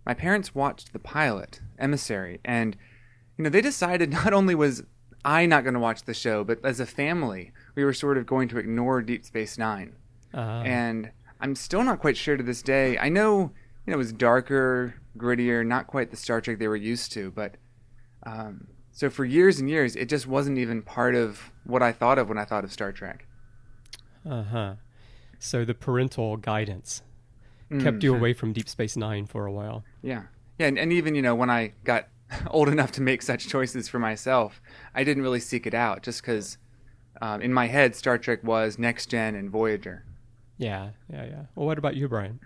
my parents watched the pilot, Emissary, and you know they decided not only was I not going to watch the show, but as a family, we were sort of going to ignore Deep Space Nine. Uh, And I'm still not quite sure to this day. I know, you know, it was darker, grittier, not quite the Star Trek they were used to, but um, so for years and years, it just wasn't even part of what I thought of when I thought of Star Trek. uh-huh. So the parental guidance Mm. kept you away from Deep Space Nine for a while. Yeah. Yeah, and, and even, you know, when I got old enough to make such choices for myself, I didn't really seek it out just because um, in my head, Star Trek was Next Gen and Voyager. Yeah, yeah, yeah. Well, what about you, Brian?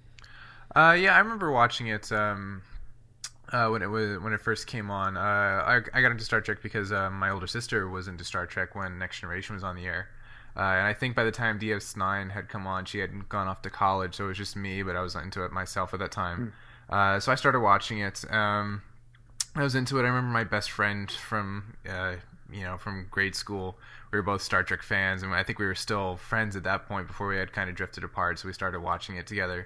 Uh, yeah, I remember watching it um, uh, when it was when it first came on. Uh, I, I got into Star Trek because uh, my older sister was into Star Trek when Next Generation was on the air. Uh, and I think by the time D S nine had come on, she had gone off to college, so it was just me, but I was into it myself at that time. Mm. Uh, so I started watching it. Um, I was into it. I remember my best friend from, uh, you know, from grade school. We were both Star Trek fans, and I think we were still friends at that point before we had kind of drifted apart. So we started watching it together.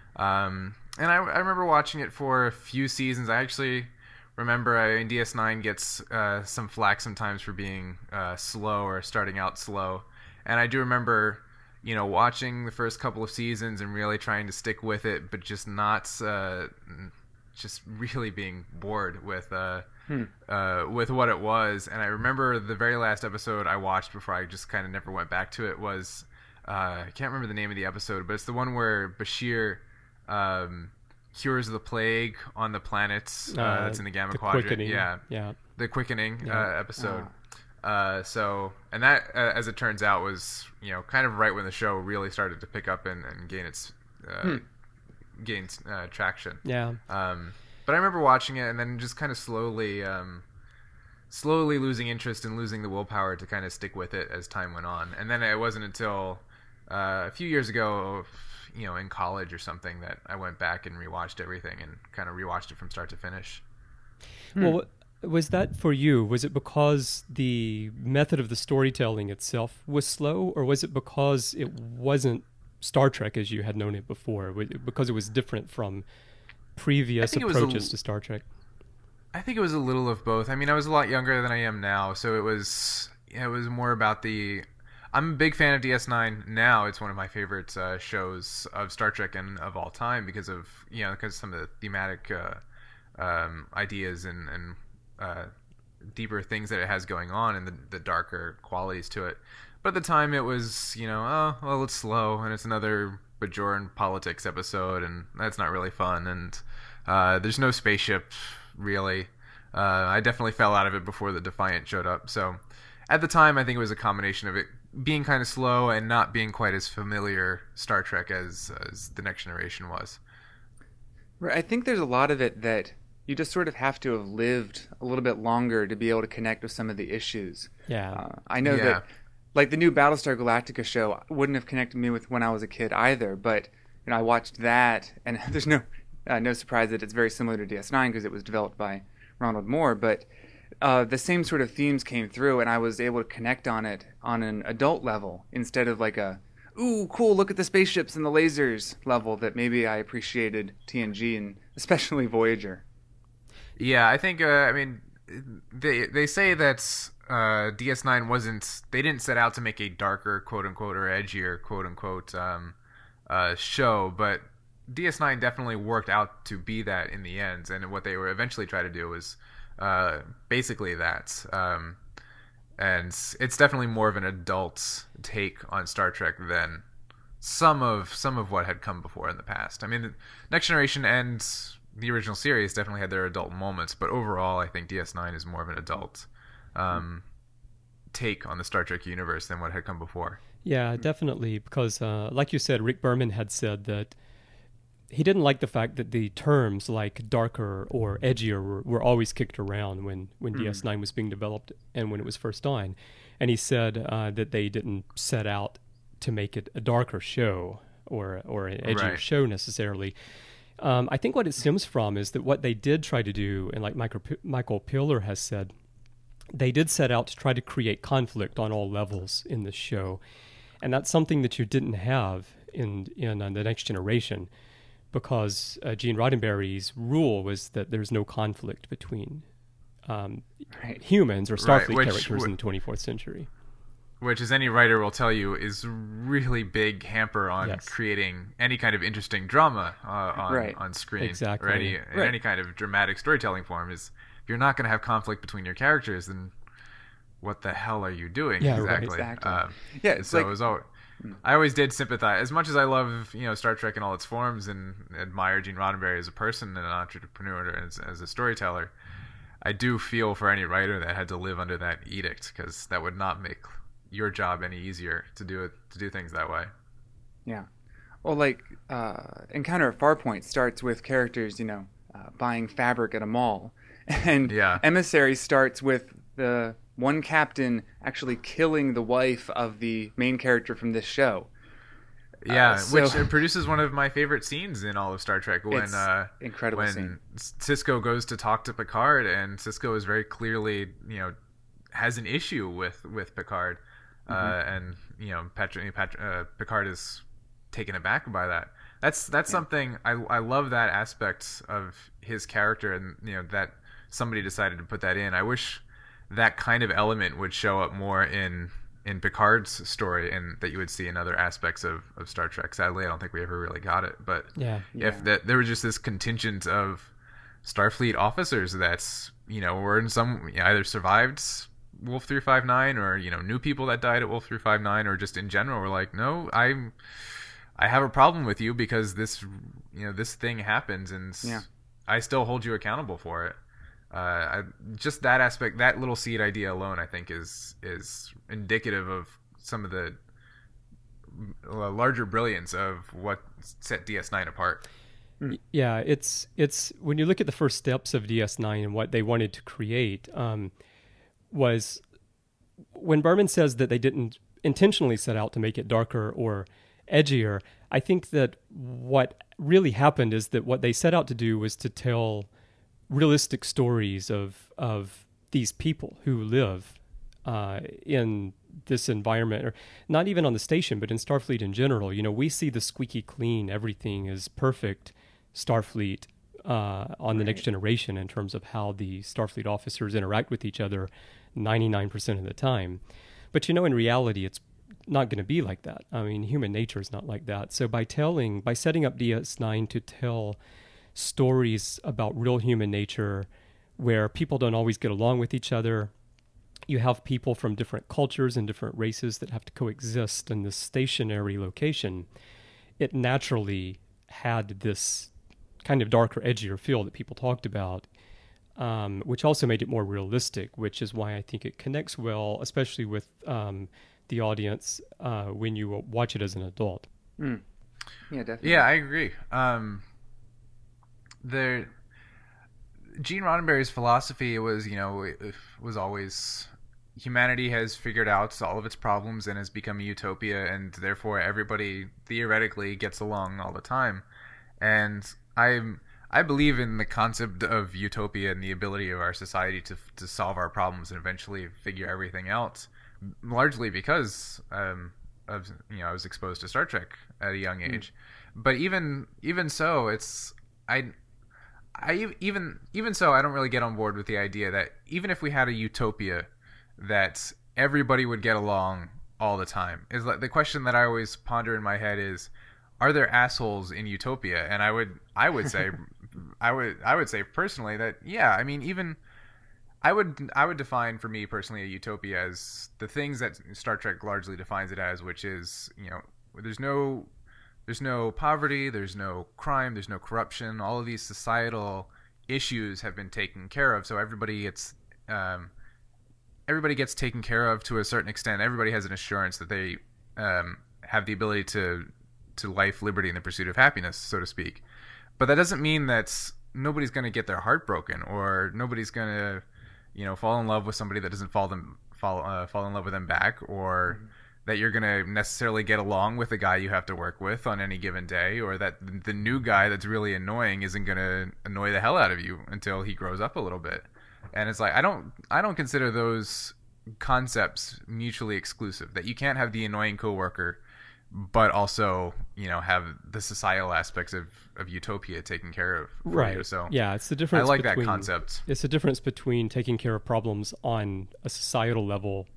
Um, and I, I remember watching it for a few seasons. I actually remember I, D S nine gets uh, some flack sometimes for being uh, slow or starting out slow. And I do remember, you know, watching the first couple of seasons and really trying to stick with it, but just not. Uh, just really being bored with uh, hmm. uh, with what it was. And I remember the very last episode I watched before I just kind of never went back to it was, uh, I can't remember the name of the episode, but it's the one where Bashir um, cures the plague on the planet uh, uh, that's in the Gamma the Quadrant. Quickening. Yeah, yeah, the Quickening yeah. uh, episode. Oh. Uh, so, and that, uh, as it turns out, was, you know, kind of right when the show really started to pick up and, and gain its uh, hmm. gained uh, traction. Yeah. Um, but I remember watching it and then just kind of slowly, um, slowly losing interest and losing the willpower to kind of stick with it as time went on. And then it wasn't until uh, a few years ago, you know, in college or something, that I went back and rewatched everything and kind of rewatched it from start to finish. Hmm. Well, was that for you? Was it because the method of the storytelling itself was slow, or was it because it wasn't Star Trek as you had known it before, because it was different from previous approaches a, to Star Trek? I think it was a little of both. I mean, I was a lot younger than I am now, so it was it was more about the... I'm a big fan of D S nine now. It's one of my favorite uh, shows of Star Trek and of all time because of, you know, because some of the thematic uh, um, ideas and, and uh, deeper things that it has going on and the, the darker qualities to it. But at the time it was, you know, oh, well, it's slow and it's another Bajoran politics episode and that's not really fun. And uh, there's no spaceship, really. Uh, I definitely fell out of it before the Defiant showed up. So at the time, I think it was a combination of it being kind of slow and not being quite as familiar Star Trek as, as The Next Generation was. Right. I think there's a lot of it that you just sort of have to have lived a little bit longer to be able to connect with some of the issues. Yeah. Uh, I know yeah. that, like, the new Battlestar Galactica show wouldn't have connected me with when I was a kid either, but, you know, I watched that, and there's no uh, no surprise that it's very similar to D S nine because it was developed by Ronald Moore, but uh, the same sort of themes came through, and I was able to connect on it on an adult level instead of like a, ooh, cool, look at the spaceships and the lasers level that maybe I appreciated T N G and especially Voyager. Yeah, I think, uh, I mean, they they say that uh, D S nine wasn't, they didn't set out to make a darker, quote-unquote, or edgier, quote-unquote, um, uh, show, but D S nine definitely worked out to be that in the end, and what they were eventually trying to do was uh, basically that. Um, and it's definitely more of an adult take on Star Trek than some of some of what had come before in the past. I mean, the Next Generation and the original series definitely had their adult moments, but overall, I think D S nine is more of an adult um, take on the Star Trek universe than what had come before. Yeah, definitely, because uh, like you said, Rick Berman had said that he didn't like the fact that the terms like darker or edgier were, were always kicked around when, when mm. D S nine was being developed and when it was first on. And he said uh, that they didn't set out to make it a darker show or or an edgier right. show necessarily. Um, I think what it stems from is that what they did try to do, and like Michael, Michael Piller has said, they did set out to try to create conflict on all levels in this show. And that's something that you didn't have in, in uh, The Next Generation, because uh, Gene Roddenberry's rule was that there's no conflict between um, Right. humans or Right, Starfleet which characters w- in the twenty-fourth century. Which, as any writer will tell you, is really big hamper on Yes. creating any kind of interesting drama uh, on Right. on screen, Exactly. or any in Right. any kind of dramatic storytelling form. Is if you're not going to have conflict between your characters, then what the hell are you doing Yeah, right. exactly? Exactly. Um, Yeah, it's so like- it was always, I always did sympathize, as much as I love you know Star Trek in all its forms and admire Gene Roddenberry as a person and an entrepreneur and as, as a storyteller. I do feel for any writer that had to live under that edict, because that would not make your job any easier to do it to do things that way. Yeah. Well, like uh, Encounter at Farpoint starts with characters, you know, uh, buying fabric at a mall, and Yeah. Emissary starts with the one captain actually killing the wife of the main character from this show. Yeah, Uh, so- which uh, produces one of my favorite scenes in all of Star Trek when It's uh, incredible when scene. Cisco goes to talk to Picard, and Cisco is very clearly you know has an issue with with Picard, uh, Mm-hmm. and you know Patri- Pat- uh, Picard is taken aback by that. That's that's something I I love, that aspect of his character, and you know that somebody decided to put that in. I wish that kind of element would show up more in in Picard's story, and that you would see in other aspects of, of Star Trek. Sadly, I don't think we ever really got it. But Yeah. Yeah. if that there was just this contingent of Starfleet officers that's you know were in some either survived Wolf three five nine, or you know knew people that died at Wolf three five nine, or just in general were like, no, I'm I have a problem with you because this you know this thing happens, and Yeah. I still hold you accountable for it. Uh, I, just that aspect, that little seed idea alone, I think is is indicative of some of the uh, larger brilliance of what set D S nine apart. Yeah, it's it's when you look at the first steps of D S nine and what they wanted to create, um, was when Berman says that they didn't intentionally set out to make it darker or edgier. I think that what really happened is that what they set out to do was to tell realistic stories of of these people who live uh, in this environment, or not even on the station, but in Starfleet in general. You know, we see the squeaky clean, everything is perfect Starfleet uh, on the Next Generation in terms of how the Starfleet officers interact with each other ninety-nine percent of the time. But you know, in reality, it's not going to be like that. I mean, human nature is not like that. So by telling, by setting up D S nine to tell stories about real human nature where people don't always get along with each other, you have people from different cultures and different races that have to coexist in this stationary location, it naturally had this kind of darker, edgier feel that people talked about, um, which also made it more realistic, which is why I think it connects well, especially with um, the audience uh, when you watch it as an adult. Mm. Yeah, definitely. Yeah, I agree. Um, there, Gene Roddenberry's philosophy was, you know, it was always humanity has figured out all of its problems and has become a utopia, and therefore everybody theoretically gets along all the time. And I I believe in the concept of utopia and the ability of our society to to solve our problems and eventually figure everything out, largely because um, of you know I was exposed to Star Trek at a young age. Mm. But even even so, it's I. I even even so, I don't really get on board with the idea that even if we had a utopia, that everybody would get along all the time. Is like the question that I always ponder in my head is, are there assholes in utopia? And I would I would say I would I would say personally that yeah, I mean even I would I would define for me personally a utopia as the things that Star Trek largely defines it as, which is, you know, there's no There's no poverty, there's no crime, there's no corruption. All of these societal issues have been taken care of, so everybody gets um, everybody gets taken care of to a certain extent. Everybody has an assurance that they um, have the ability to to life, liberty, and the pursuit of happiness, so to speak. But that doesn't mean that nobody's going to get their heart broken, or nobody's going to, you know, fall in love with somebody that doesn't fall them fall uh, fall in love with them back, or mm-hmm. that you're going to necessarily get along with the guy you have to work with on any given day, or that the new guy that's really annoying isn't going to annoy the hell out of you until he grows up a little bit. And it's like, I don't, I don't consider those concepts mutually exclusive, that you can't have the annoying coworker, but also, you know, have the societal aspects of, of utopia taken care of for Right. you. So Yeah, it's the difference. I like between, that concept. It's the difference between taking care of problems on a societal level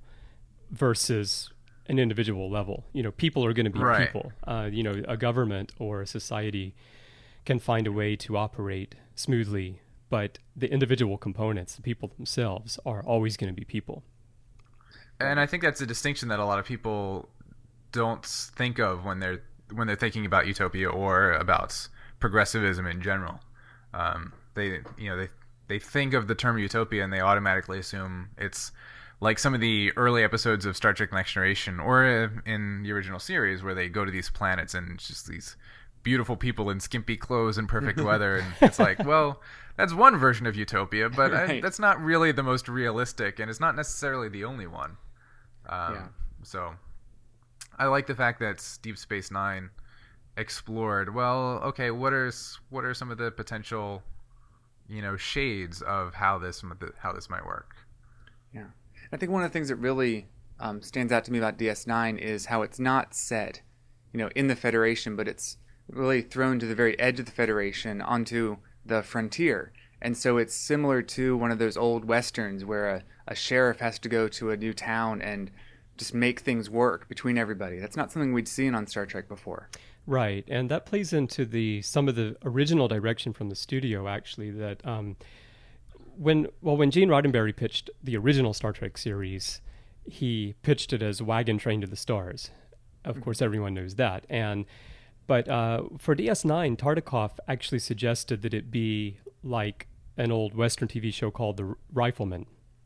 versus an individual level. You know, people are going to be Right. people. Uh, you know, a government or a society can find a way to operate smoothly, but the individual components, the people themselves, are always going to be people. And I think that's a distinction that a lot of people don't think of when they're when they're thinking about utopia or about progressivism in general. Um, they you know they they think of the term utopia and they automatically assume it's like some of the early episodes of Star Trek Next Generation or in the original series where they go to these planets and it's just these beautiful people in skimpy clothes and perfect weather, and it's like, well, that's one version of utopia, but Right. I, that's not really the most realistic, and it's not necessarily the only one. Um, Yeah. So I like the fact that Deep Space Nine explored, well, okay, what are s- what are some of the potential, you know, shades of how this how this might work? Yeah. I think one of the things that really um, stands out to me about D S nine is how it's not set, you know, in the Federation, but it's really thrown to the very edge of the Federation onto the frontier. And so it's similar to one of those old westerns where a, a sheriff has to go to a new town and just make things work between everybody. That's not something we'd seen on Star Trek before. Right, and that plays into the some of the original direction from the studio. Actually, that um, when well, when Gene Roddenberry pitched the original Star Trek series, he pitched it as Wagon Train to the Stars. Of mm-hmm. course, everyone knows that. And but uh, for D S nine, Tartikoff actually suggested that it be like an old Western T V show called The Rifleman,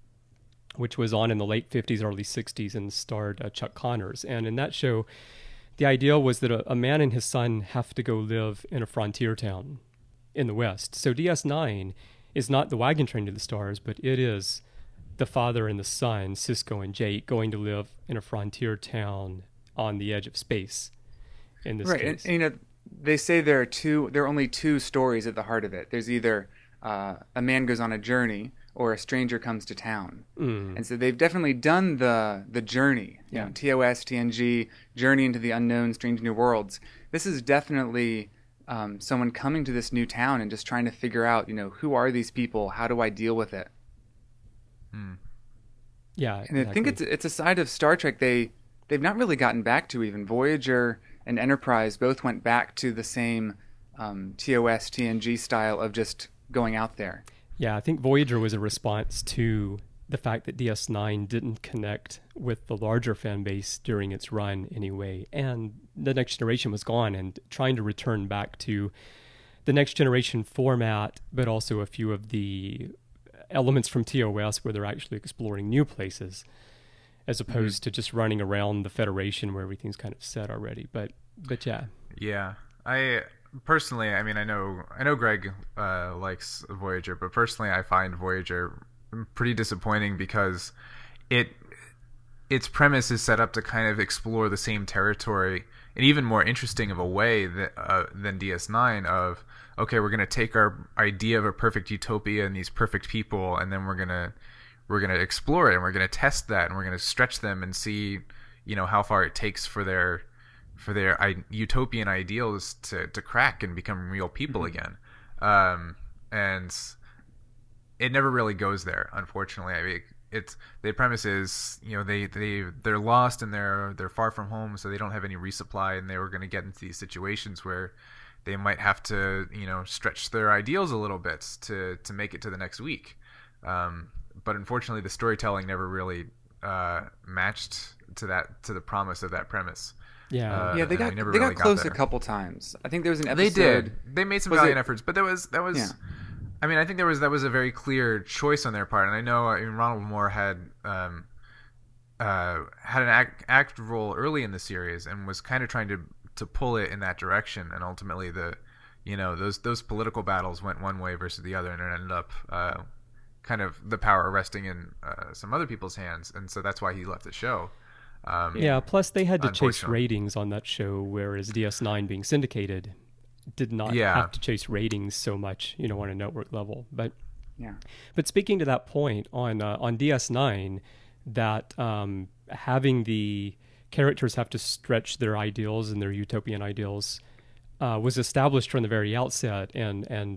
which was on in the late fifties, early sixties, and starred uh, Chuck Connors. And in that show, the idea was that a, a man and his son have to go live in a frontier town in the West. So D S nine is not the Wagon Train to the Stars, but it is the father and the son, Cisco and Jake, going to live in a frontier town on the edge of space. In this right, case, and, and you know, they say there are two. There are only two stories at the heart of it. There's either uh, a man goes on a journey, or a stranger comes to town. Mm. And so they've definitely done the the journey. You Yeah. know, T O S, T N G, Journey into the Unknown, Strange New Worlds. This is definitely um, someone coming to this new town and just trying to figure out, you know, who are these people? How do I deal with it? Hmm. yeah, And I think it's it's a side of Star Trek they they've not really gotten back to. Even Voyager and Enterprise both went back to the same um, T O S, T N G style of just going out there. Yeah, I think Voyager was a response to the fact that D S nine didn't connect with the larger fan base during its run anyway, and the Next Generation was gone, and trying to return back to the Next Generation format, but also a few of the elements from T O S where they're actually exploring new places, as opposed mm-hmm. to just running around the Federation where everything's kind of set already. But but yeah. Yeah. I personally, I mean, I know I know Greg uh, likes Voyager, but personally I find Voyager pretty disappointing because it its premise is set up to kind of explore the same territory in even more interesting of a way that, uh, than D S nine of, okay, we're going to take our idea of a perfect utopia and these perfect people, and then we're going to we're going to explore it, and we're going to test that, and we're going to stretch them and see, you know, how far it takes for their for their I, utopian ideals to, to crack and become real people mm-hmm. again. Um, and it never really goes there, unfortunately. I mean, it's the premise is, you know, they they they're lost and they're they're far from home, so they don't have any resupply, and they were going to get into these situations where they might have to, you know, stretch their ideals a little bit to to make it to the next week. Um, but unfortunately, the storytelling never really uh, matched to that to the promise of that premise. Yeah, uh, yeah, they got they really got close got a couple times. I think there was an episode. They did. They made some valiant it, efforts, but that was that was. Yeah. I mean, I think there was that was a very clear choice on their part, and I know I mean, Ronald Moore had um, uh, had an act, act role early in the series and was kind of trying to to pull it in that direction, and ultimately the you know those those political battles went one way versus the other, and it ended up uh, kind of the power resting in uh, some other people's hands, and so that's why he left the show. Um, yeah, plus they had to chase ratings on that show, whereas D S nine being syndicated did not yeah. have to chase ratings so much, you know, on a network level. But yeah. But speaking to that point on uh, on D S nine, that um, having the characters have to stretch their ideals and their utopian ideals uh, was established from the very outset and and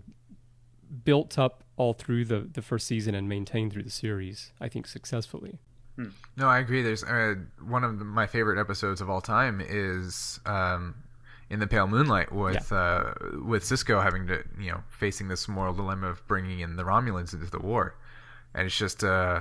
built up all through the, the first season and maintained through the series, I think, successfully. Hmm. No, I agree. There's uh, one of the, my favorite episodes of all time is um, in the Pale Moonlight with yeah. uh, with Sisko having to, you know, facing this moral dilemma of bringing in the Romulans into the war, and it's just uh,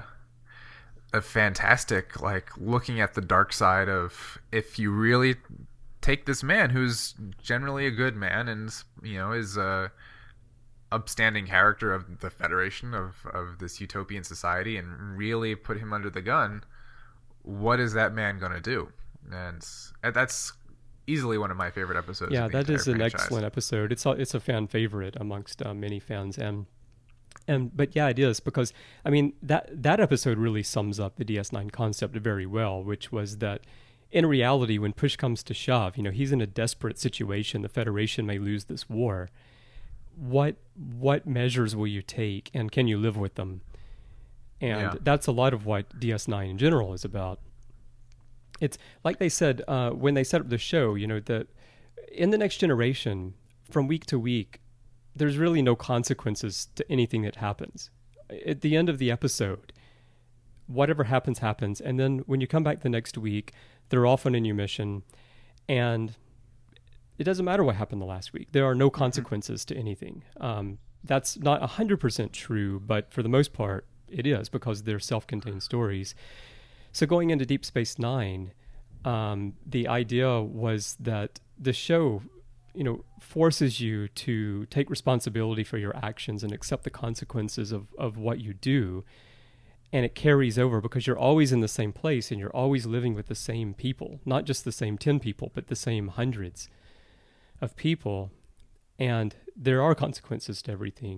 a fantastic, like, looking at the dark side of, if you really take this man who's generally a good man and, you know, is a upstanding character of the Federation of, of this utopian society and really put him under the gun, what is that man going to do? And that's easily one of my favorite episodes. Yeah, of the that is an franchise. Excellent episode. It's a, it's a fan favorite amongst uh, many fans. And and but yeah, it is, because I mean that that episode really sums up the D S nine concept very well, which was that in reality, when push comes to shove, you know, he's in a desperate situation. The Federation may lose this war. What what measures will you take, and can you live with them? And yeah. that's a lot of what D S nine in general is about. It's like they said uh, when they set up the show, you know, that in the Next Generation, from week to week, there's really no consequences to anything that happens. At the end of the episode, whatever happens, happens. And then when you come back the next week, they're off on a new mission, and it doesn't matter what happened the last week. There are no consequences to anything. Um, that's not one hundred percent true, but for the most part, it is, because they're self-contained stories. So going into Deep Space Nine, um, the idea was that the show, you know, forces you to take responsibility for your actions and accept the consequences of, of what you do. And it carries over because you're always in the same place and you're always living with the same people, not just the same ten people, but the same hundreds of people. And there are consequences to everything.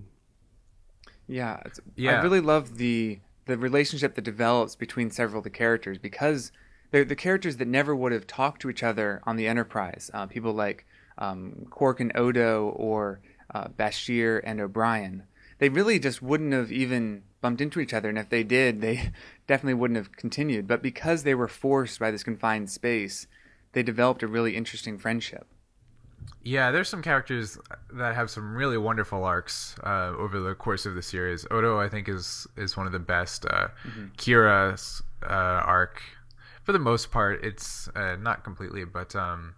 Yeah, it's, yeah. I really love the the relationship that develops between several of the characters, because they're the characters that never would have talked to each other on the Enterprise. Uh, people like um, Quark and Odo, or uh, Bashir and O'Brien. They really just wouldn't have even bumped into each other, and if they did, they definitely wouldn't have continued. But because they were forced by this confined space, they developed a really interesting friendship. Yeah, there's some characters that have some really wonderful arcs uh, over the course of the series. Odo, I think, is is one of the best. Uh, mm-hmm. Kira's uh, arc, for the most part, it's uh, not completely, but um,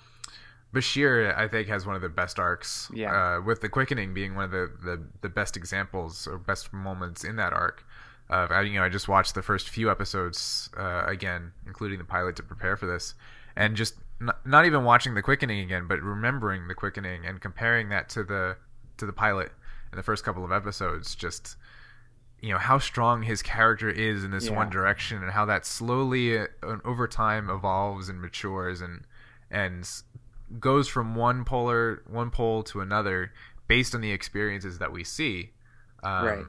Bashir, I think, has one of the best arcs. Yeah. Uh, with the Quickening being one of the, the, the best examples or best moments in that arc. Uh, I, you know, I just watched the first few episodes uh, again, including the pilot, to prepare for this, and just. Not even watching the Quickening again, but remembering the Quickening and comparing that to the to the pilot in the first couple of episodes. Just, you know, how strong his character is in this yeah. one direction, and how that slowly uh, over time evolves and matures and and goes from one polar one pole to another based on the experiences that we see. Um, right.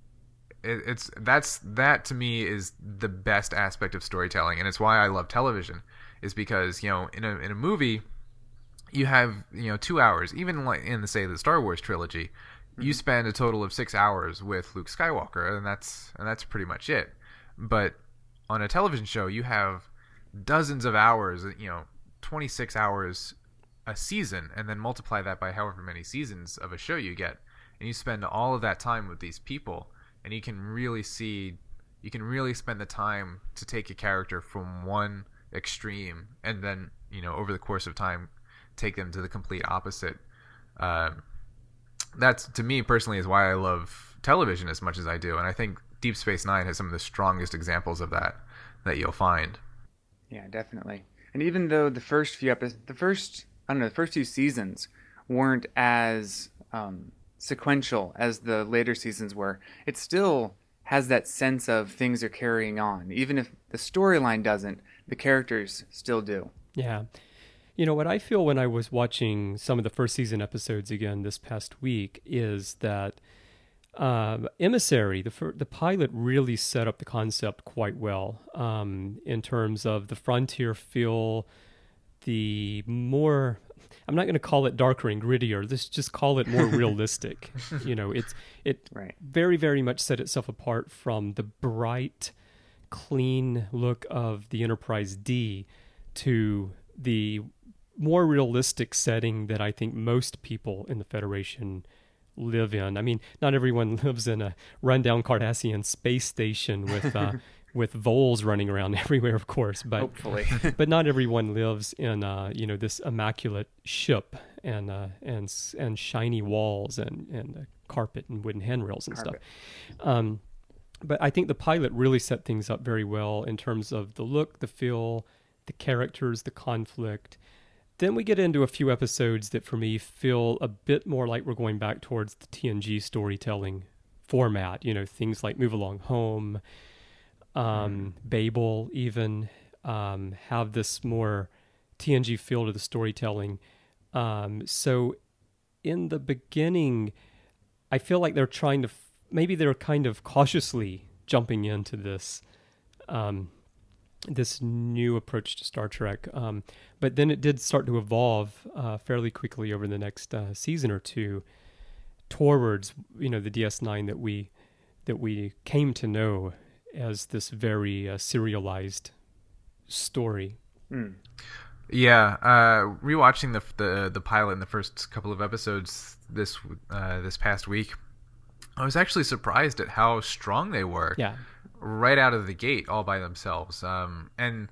It, it's that's that to me is the best aspect of storytelling, and it's why I love television. Is because, you know, in a in a movie, you have, you know, two hours. Even like in the say the Star Wars trilogy, mm-hmm. you spend a total of six hours with Luke Skywalker, and that's and that's pretty much it. But on a television show, you have dozens of hours. You know, twenty-six hours a season, and then multiply that by however many seasons of a show you get, and you spend all of that time with these people, and you can really see, you can really spend the time to take a character from one extreme and then, you know, over the course of time take them to the complete opposite. Um, that's, to me personally, is why I love television as much as I do, and I think Deep Space Nine has some of the strongest examples of that that you'll find. Yeah, definitely. And even though the first few episodes, the first I don't know, the first few seasons weren't as um, sequential as the later seasons were, it still has that sense of things are carrying on. Even if the storyline doesn't, the characters still do. Yeah. You know, what I feel when I was watching some of the first season episodes again this past week is that um, Emissary, the fir- the pilot, really set up the concept quite well um, in terms of the frontier feel, the more... I'm not going to call it darker and grittier. Let's just call it more realistic. You know, it's it right. very, very much set itself apart from the bright, clean look of the Enterprise D to the more realistic setting that I think most people in the Federation live in. I mean, not everyone lives in a rundown Cardassian space station with uh, with voles running around everywhere, of course, but Hopefully. but not everyone lives in uh, you know, this immaculate ship and uh, and s- and shiny walls and and uh, carpet and wooden handrails and Carpet. stuff. Um, but I think the pilot really set things up very well in terms of the look, the feel, the characters, the conflict. Then we get into a few episodes that for me feel a bit more like we're going back towards the T N G storytelling format. You know, things like Move Along Home, um, Babel even, um, have this more T N G feel to the storytelling. Um, so in the beginning, I feel like they're trying to, f- maybe they're kind of cautiously jumping into this, um, this new approach to Star Trek. Um, but then it did start to evolve uh, fairly quickly over the next uh, season or two towards, you know, the D S nine that we that we came to know as this very uh, serialized story. Mm. Yeah, uh, rewatching the the the pilot in the first couple of episodes this uh, this past week, I was actually surprised at how strong they were. Yeah. Right out of the gate, all by themselves, um, and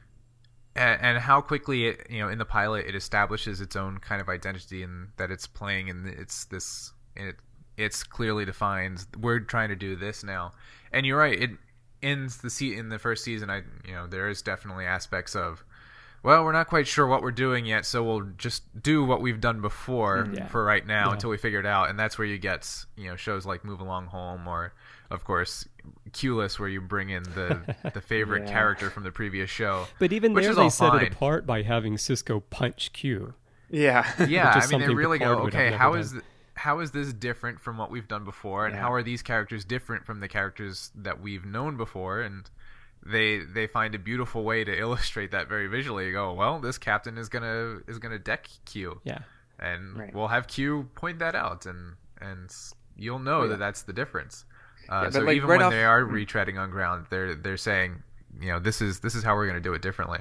and how quickly it, you know, in the pilot it establishes its own kind of identity and that it's playing, and it's this it it's clearly defined. We're trying to do this now, and you're right. It ends the se- in the first season. I you know there is definitely aspects of, well, we're not quite sure what we're doing yet, so we'll just do what we've done before Yeah. for right now Yeah. until we figure it out. And that's where you get, you know, shows like Move Along Home, or, of course, Q-less, where you bring in the the favorite Yeah. character from the previous show. But even Which there, is they all set fine. it apart by having Cisco punch Q. Yeah. Yeah, Which is I mean, they something really Picard go, would have okay, never how done. is th- how is this different from what we've done before, and Yeah. how are these characters different from the characters that we've known before? And they they find a beautiful way to illustrate that very visually. You go, well, this captain is gonna is gonna deck Q, Yeah. and Right. we'll have Q point that out, and and you'll know Yeah. that that's the difference. Uh, Yeah, but, so like, even right when off- they are Mm. retreading on ground, they're they're saying, you know, this is this is how we're gonna do it differently.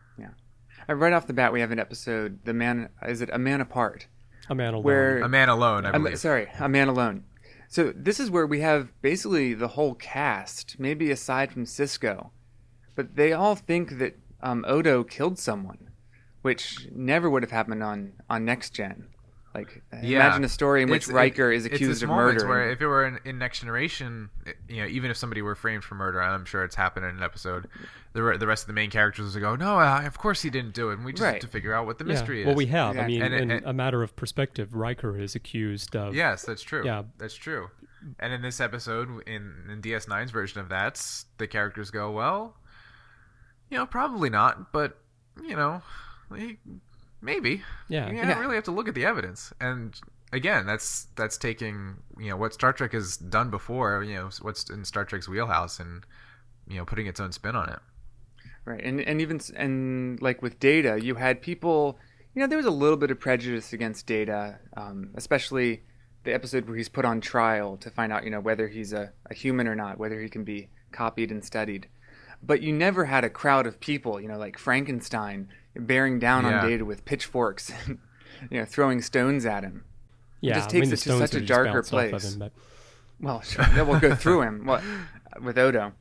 Uh, right off the bat, we have an episode, the man, is it A Man Apart? A Man Alone. Where- A Man Alone, I Um, believe. sorry, A Man Alone. So this is where we have basically the whole cast, maybe aside from Cisco, but they all think that um, Odo killed someone, which never would have happened on, on Next Gen. Like, Yeah. imagine a story in which It's- Riker it- is it's accused this of moment murder. Where if it were in, in Next Generation, it- you know, even if somebody were framed for murder, and I'm sure it's happened in an episode, the re- the rest of the main characters would go, "No, uh, of course he didn't do it." And we just Right. have to figure out what the Yeah. mystery is. Well, we have. I Exactly. mean, And it- in and- a matter of perspective, Riker is accused of. Yes, that's true. Yeah. That's true. And in this episode, in, in D S nine's version of that, the characters go, well, you know, probably not, but, you know, we- maybe. Yeah. You Yeah. really have to look at the evidence. And again, that's that's taking, you know, what Star Trek has done before, you know, what's in Star Trek's wheelhouse, and, you know, putting its own spin on it. Right, and and even s- and like with Data, you had people. You know, there was a little bit of prejudice against Data, um, especially the episode where he's put on trial to find out, you know, whether he's a, a human or not, whether he can be copied and studied. But you never had a crowd of people, you know, like Frankenstein bearing down Yeah. on Data with pitchforks, and, you know, throwing stones at him. Yeah, just I takes mean, the it to stones such a would just darker bounce off of place. him, but Well, sure, that will go through him. What with Odo,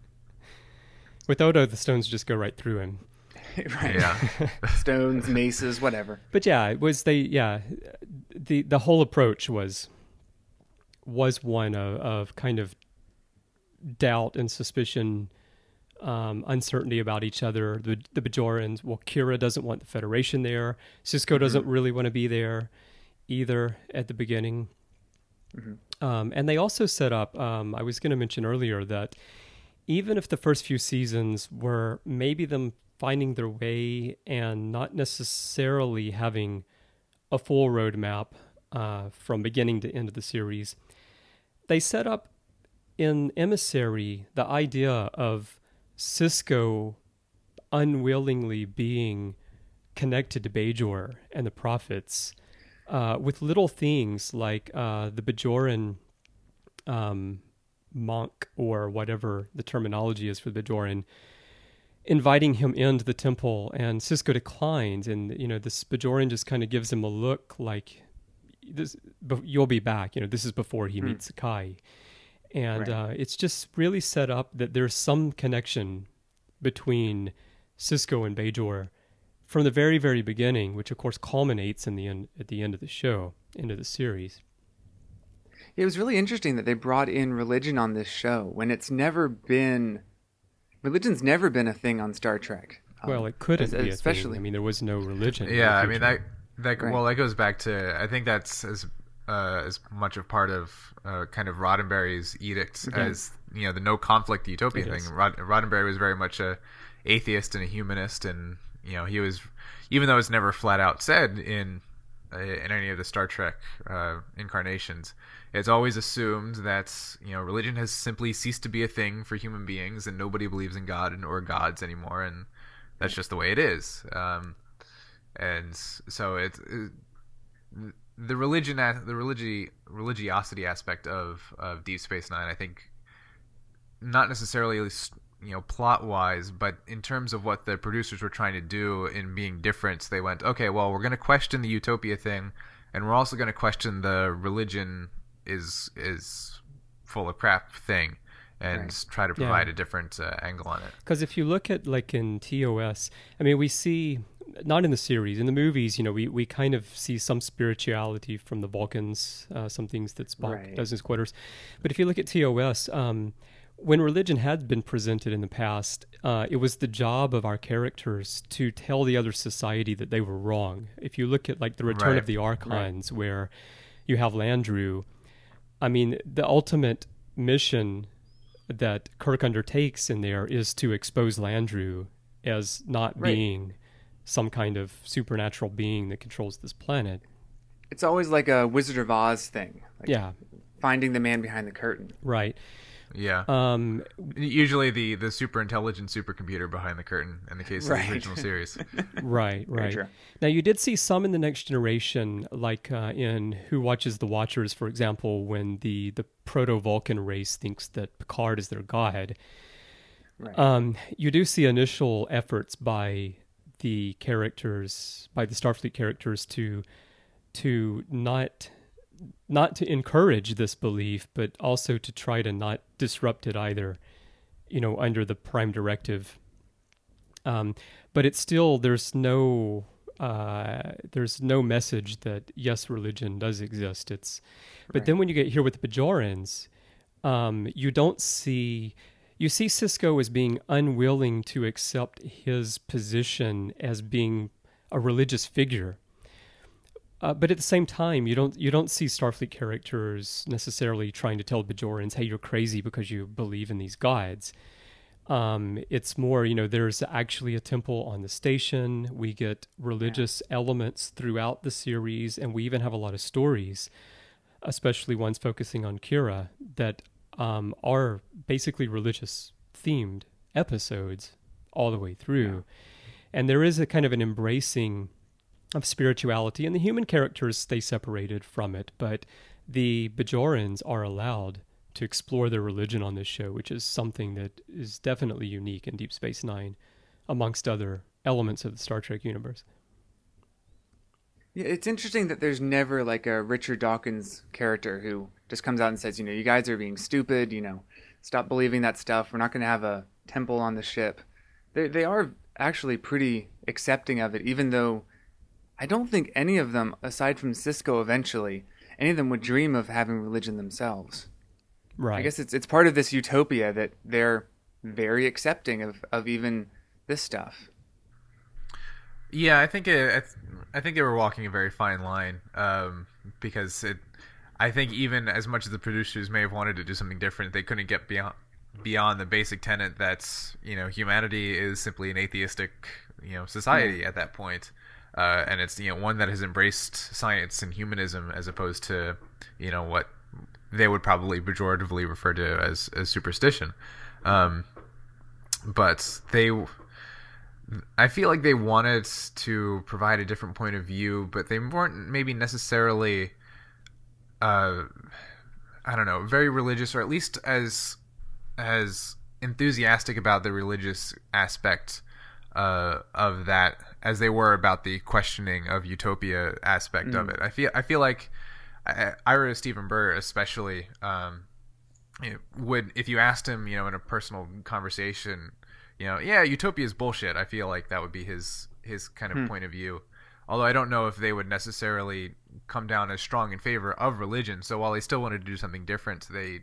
with Odo, the stones just go right through him. right? Yeah. Stones, maces, whatever. But yeah, it was they. Yeah, the the whole approach was was one of, of kind of doubt and suspicion, um, uncertainty about each other. The the Bajorans. Well, Kira doesn't want the Federation there. Cisco doesn't really want to be there either at the beginning. Um, and they also set up. Um, I was going to mention earlier that even if the first few seasons were maybe them finding their way and not necessarily having a full roadmap uh, from beginning to end of the series, they set up in Emissary the idea of Cisco unwillingly being connected to Bajor and the prophets uh, with little things like uh, the Bajoran um, monk, or whatever the terminology is for the Bajoran, inviting him into the temple, and Sisko declines, and you know this Bajoran just kind of gives him a look like, "This, you'll be back." You know, this is before he mm. meets Kai, and right. uh, it's just really set up that there's some connection between Sisko and Bajor from the very, very beginning, which of course culminates in the end at the end of the show, end of the series. It was really interesting that they brought in religion on this show when it's never been. Religion's never been a thing on Star Trek. Um, well, it couldn't as, be especially. a thing. I mean, there was no religion. Yeah, I mean that that right. well, that goes back to I think that's as uh, as much a part of uh, kind of Roddenberry's edict okay. as you know the no conflict utopia it thing. Rod, Roddenberry was very much a atheist and a humanist, and you know he was even though it's never flat out said in uh, in any of the Star Trek uh, incarnations. It's always assumed that you know religion has simply ceased to be a thing for human beings, and nobody believes in God and or gods anymore, and that's just the way it is. Um, and so it's it, the religion, the religi- religiosity aspect of, of Deep Space Nine. I think not necessarily you know plot wise, but in terms of what the producers were trying to do in being different, they went, okay, well, we're going to question the utopia thing, and we're also going to question the religion. is is full of crap thing and right. try to provide yeah. a different uh, angle on it. Because if you look at like in T O S, I mean, we see, not in the series, in the movies, you know, we, we kind of see some spirituality from the Vulcans, uh, some things that Spock right. does in his quarters. But if you look at T O S, um, when religion had been presented in the past, uh, it was the job of our characters to tell the other society that they were wrong. If you look at like the Return right. of the Archons, right. where you have Landru, I mean, the ultimate mission that Kirk undertakes in there is to expose Landru as not right. being some kind of supernatural being that controls this planet. It's always like a Wizard of Oz thing. Like yeah. Finding the man behind the curtain. Right. Yeah. Um, Usually the, the super intelligent supercomputer behind the curtain in the case right. of the original series. right, right. Now, you did see some in The Next Generation, like uh, in Who Watches the Watchers, for example, when the, the proto-Vulcan race thinks that Picard is their god. Right. Um, you do see initial efforts by the characters, by the Starfleet characters to to not... not to encourage this belief, but also to try to not disrupt it either, you know, under the Prime Directive. Um, but it's still, there's no, uh, there's no message that, yes, religion does exist. It's, but right. then when you get here with the Bajorans, um, you don't see, you see Sisko as being unwilling to accept his position as being a religious figure. Uh, but at the same time, you don't you don't see Starfleet characters necessarily trying to tell Bajorans, "Hey, you're crazy because you believe in these gods." Um, it's more, you know, there's actually a temple on the station. We get religious yeah. elements throughout the series, and we even have a lot of stories, especially ones focusing on Kira, that um, are basically religious themed episodes all the way through. Yeah. And there is a kind of an embracing of spirituality, and the human characters stay separated from it, but the Bajorans are allowed to explore their religion on this show, which is something that is definitely unique in Deep Space Nine, amongst other elements of the Star Trek universe. Yeah, it's interesting that there's never like a Richard Dawkins character who just comes out and says, you know, you guys are being stupid, you know, stop believing that stuff. We're not going to have a temple on the ship. They they are actually pretty accepting of it, even though I don't think any of them, aside from Sisko eventually, any of them would dream of having religion themselves. Right. I guess it's it's part of this utopia that they're very accepting of, of even this stuff. Yeah, I think it, I think they were walking a very fine line um, because it. I think even as much as the producers may have wanted to do something different, they couldn't get beyond beyond the basic tenet that's you know humanity is simply an atheistic you know society yeah. at that point. Uh, and it's you know one that has embraced science and humanism as opposed to you know what they would probably pejoratively refer to as, as superstition. Um, but they, I feel like they wanted to provide a different point of view, but they weren't maybe necessarily, uh, I don't know, very religious, or at least as as enthusiastic about the religious aspect uh, of that as they were about the questioning of utopia aspect mm. of it. I feel I feel like I, Ira Stephen Burr especially um, you know, would, if you asked him, you know, in a personal conversation, you know, yeah, utopia is bullshit. I feel like that would be his his kind of hmm. point of view. Although I don't know if they would necessarily come down as strong in favor of religion. So while they still wanted to do something different, they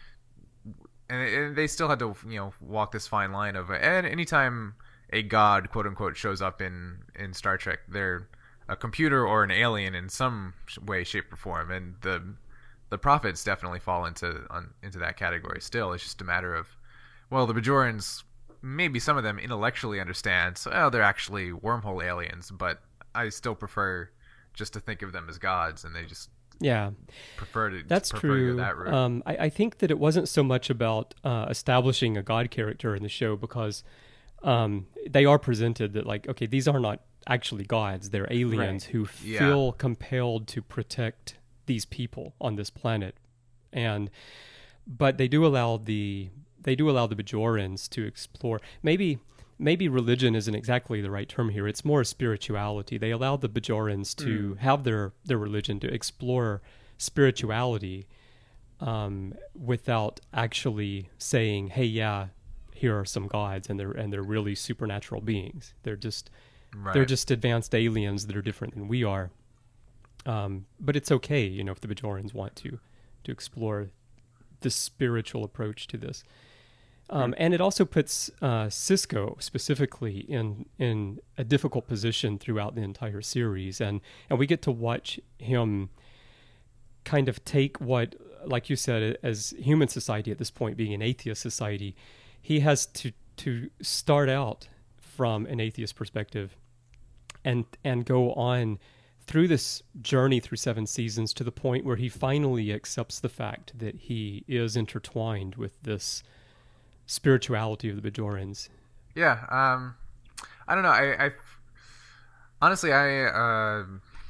and they still had to, you know, walk this fine line of, and anytime a god, quote unquote, shows up in in Star Trek, they're a computer or an alien in some way, shape, or form, and the the prophets definitely fall into on, into that category. Still, it's just a matter of, well, the Bajorans, maybe some of them intellectually understand, so oh, they're actually wormhole aliens, but I still prefer just to think of them as gods, and they just yeah prefer to that's prefer true. To go that route. Um, I, I think that it wasn't so much about uh, establishing a god character in the show, because um, they are presented that, like, okay, these are not actually gods; they're aliens right. who Yeah. feel compelled to protect these people on this planet, and but they do allow the they do allow the Bajorans to explore. Maybe maybe religion isn't exactly the right term here. It's more spirituality. They allow the Bajorans to mm. have their their religion, to explore spirituality, um, without actually saying, "Hey, yeah, here are some gods, and they're and they're really supernatural beings. They're just right. they're just advanced aliens that are different than we are." Um, but it's okay, you know, if the Bajorans want to to explore this spiritual approach to this. Um, and it also puts uh, Sisko specifically in in a difficult position throughout the entire series, and and we get to watch him kind of take what, like you said, as human society at this point being an atheist society, he has to to start out from an atheist perspective, and and go on through this journey through seven seasons to the point where he finally accepts the fact that he is intertwined with this spirituality of the Bajorans. Yeah, um, I don't know. I, I honestly, I uh,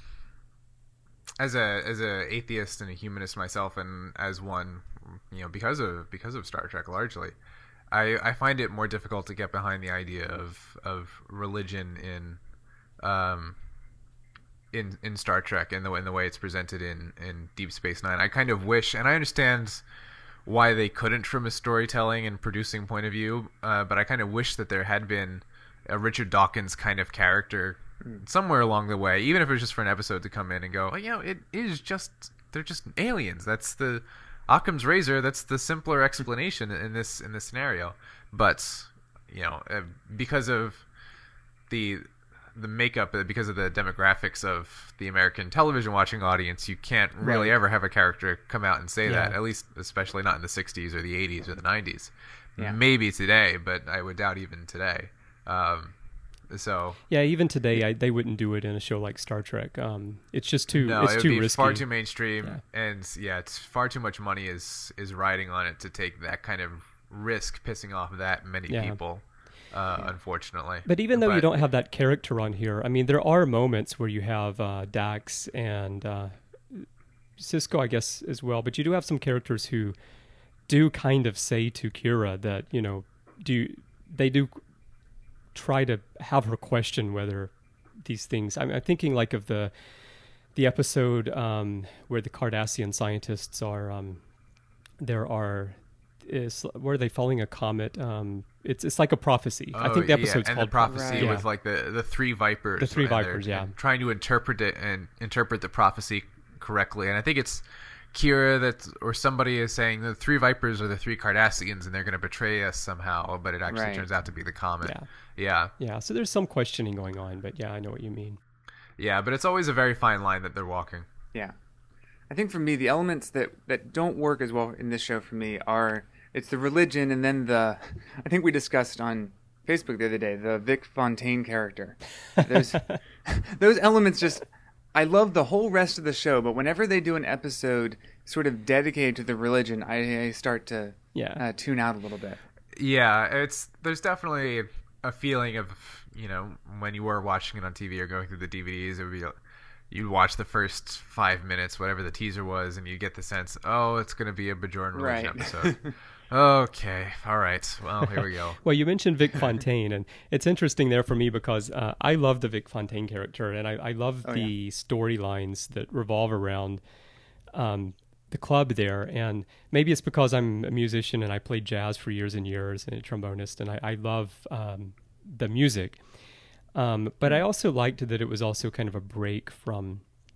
as a as a atheist and a humanist myself, and as one, you know, because of because of Star Trek largely, I, I find it more difficult to get behind the idea of of religion in um in in Star Trek and the in the way it's presented in in Deep Space Nine. I kind of wish, and I understand why they couldn't from a storytelling and producing point of view, uh, but I kind of wish that there had been a Richard Dawkins kind of character mm. somewhere along the way, even if it was just for an episode to come in and go, oh, you know, it is just, they're just aliens. That's the Occam's razor. That's the simpler explanation in this in this scenario. But, you know, uh, because of the the makeup, because of the demographics of the American television watching audience, you can't really right. ever have a character come out and say yeah. that, at least especially not in the sixties or the eighties or the nineties. Yeah. Maybe today, but I would doubt even today. Um, so yeah, even today, I, they wouldn't do it in a show like Star Trek. Um, it's just too no, it's it would too be risky. far too mainstream, yeah. and yeah, it's far too much money is is riding on it to take that kind of risk, pissing off that many yeah. people. Uh, yeah. Unfortunately. But even though but, you don't have that character on here, I mean, there are moments where you have uh, Dax and uh, Sisko, I guess, as well. But you do have some characters who do kind of say to Kira that, you know, do they do try to have her question whether these things. I'm, I'm thinking like of the the episode um, where the Cardassian scientists are. Um, there are. Is where are they following a comet? Um, it's it's like a prophecy. Oh, I think the episode's yeah. and called the prophecy right. with yeah. like the the three vipers. The three and vipers, yeah. Trying to interpret it and interpret the prophecy correctly. And I think it's Kira that or somebody is saying the three vipers are the three Cardassians and they're going to betray us somehow. But it actually right. turns out to be the comet. Yeah. Yeah. Yeah. So there's some questioning going on, but yeah, I know what you mean. Yeah, but it's always a very fine line that they're walking. Yeah. I think for me, the elements that, that don't work as well in this show for me are it's the religion and then the, I think we discussed on Facebook the other day, the Vic Fontaine character. Those, those elements just, I love the whole rest of the show, but whenever they do an episode sort of dedicated to the religion, I, I start to yeah. uh, tune out a little bit. Yeah, it's there's definitely a feeling of, you know, when you were watching it on T V or going through the D V Ds, it would be you'd watch the first five minutes, whatever the teaser was, and you get the sense, oh, it's going to be a Bajoran religion Right. episode. Okay, all right. Well, here we go. Well, you mentioned Vic Fontaine, and it's interesting there for me because uh, I love the Vic Fontaine character, and I, I love Oh, the storylines that revolve around um, the club there. And maybe it's because I'm a musician and I played jazz for years and years and a trombonist, and I, I love um, the music. Um, but I also liked that it was also kind of a break from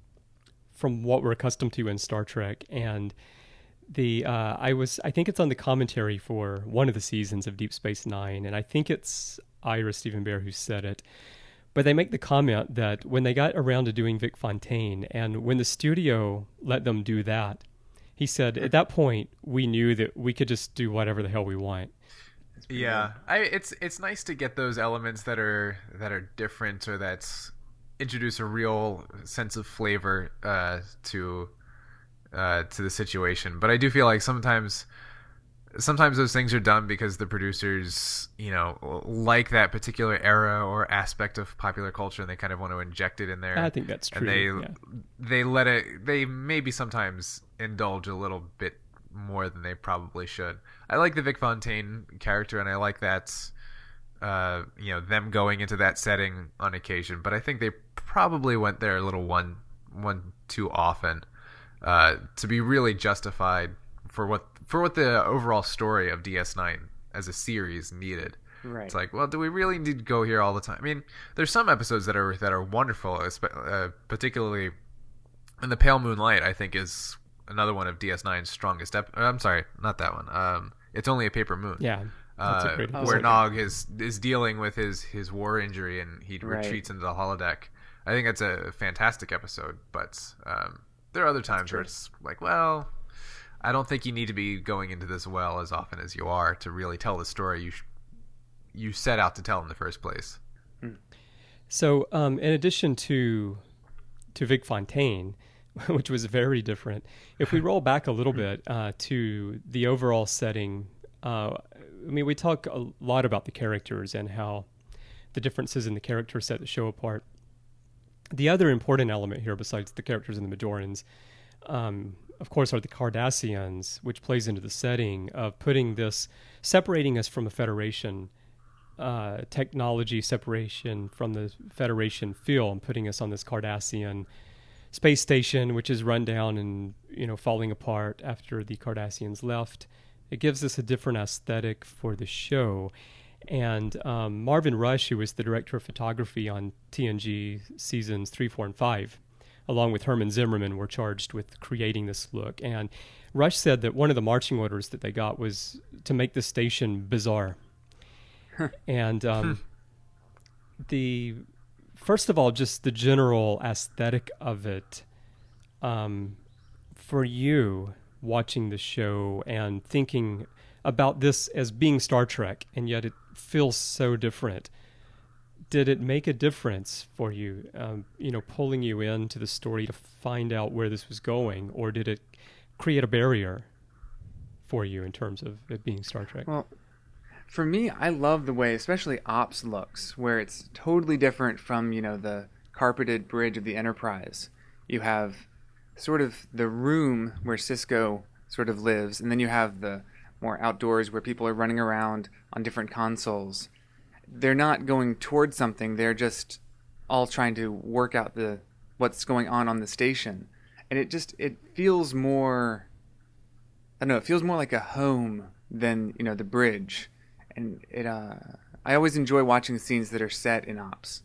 from what we're accustomed to in Star Trek. And the uh, I was I think it's on the commentary for one of the seasons of Deep Space Nine, and I think it's Ira Stephen Bear who said it. But they make the comment that when they got around to doing Vic Fontaine, and when the studio let them do that, he said at that point we knew that we could just do whatever the hell we want. Yeah, I, it's it's nice to get those elements that are that are different or that introduce a real sense of flavor uh, to uh, to the situation. But I do feel like sometimes sometimes those things are done because the producers, you know, like that particular era or aspect of popular culture, and they kind of want to inject it in there. I think that's true. And they yeah. they let it. They maybe sometimes indulge a little bit more than they probably should. I like the Vic Fontaine character, and I like that, uh, you know, them going into that setting on occasion. But I think they probably went there a little one, one too often, uh, to be really justified for what for what the overall story of D S nine as a series needed. Right. It's like, well, do we really need to go here all the time? I mean, there's some episodes that are that are wonderful, uh, particularly in the Pale Moonlight. I think is another one of D S nine's strongest. Ep- I'm sorry, not that one. Um, It's Only a Paper Moon. Yeah, that's uh, a great Oh, where okay. Nog is is dealing with his his war injury and he Right. retreats into the holodeck. I think that's a fantastic episode. But um, there are other times where it's like, well, I don't think you need to be going into this well as often as you are to really tell the story you sh- you set out to tell in the first place. So, um, in addition to to Vic Fontaine, which was very different, if we roll back a little bit uh, to the overall setting, uh, I mean, we talk a lot about the characters and how the differences in the character set the show apart. The other important element here, besides the characters and the Majorans, um, of course, are the Cardassians, which plays into the setting of putting this, separating us from the Federation uh, technology, separation from the Federation feel, and putting us on this Cardassian space station, which is run down and, you know, falling apart after the Cardassians left. It gives us a different aesthetic for the show. And um, Marvin Rush, who was the director of photography on T N G seasons three, four, and five, along with Herman Zimmerman, were charged with creating this look. And Rush said that one of the marching orders that they got was to make the station bizarre. and um, the first of all, just the general aesthetic of it, um, for you watching the show and thinking about this as being Star Trek, and yet it feels so different. Did it make a difference for you, um, you know, pulling you into the story to find out where this was going, or did it create a barrier for you in terms of it being Star Trek? Well, for me, I love the way, especially Ops looks, where it's totally different from, you know, the carpeted bridge of the Enterprise. You have sort of the room where Cisco sort of lives, and then you have the more outdoors where people are running around on different consoles. They're not going towards something, they're just all trying to work out the what's going on on the station. And it just, it feels more, I don't know, it feels more like a home than, you know, the bridge. And it, uh, I always enjoy watching scenes that are set in Ops.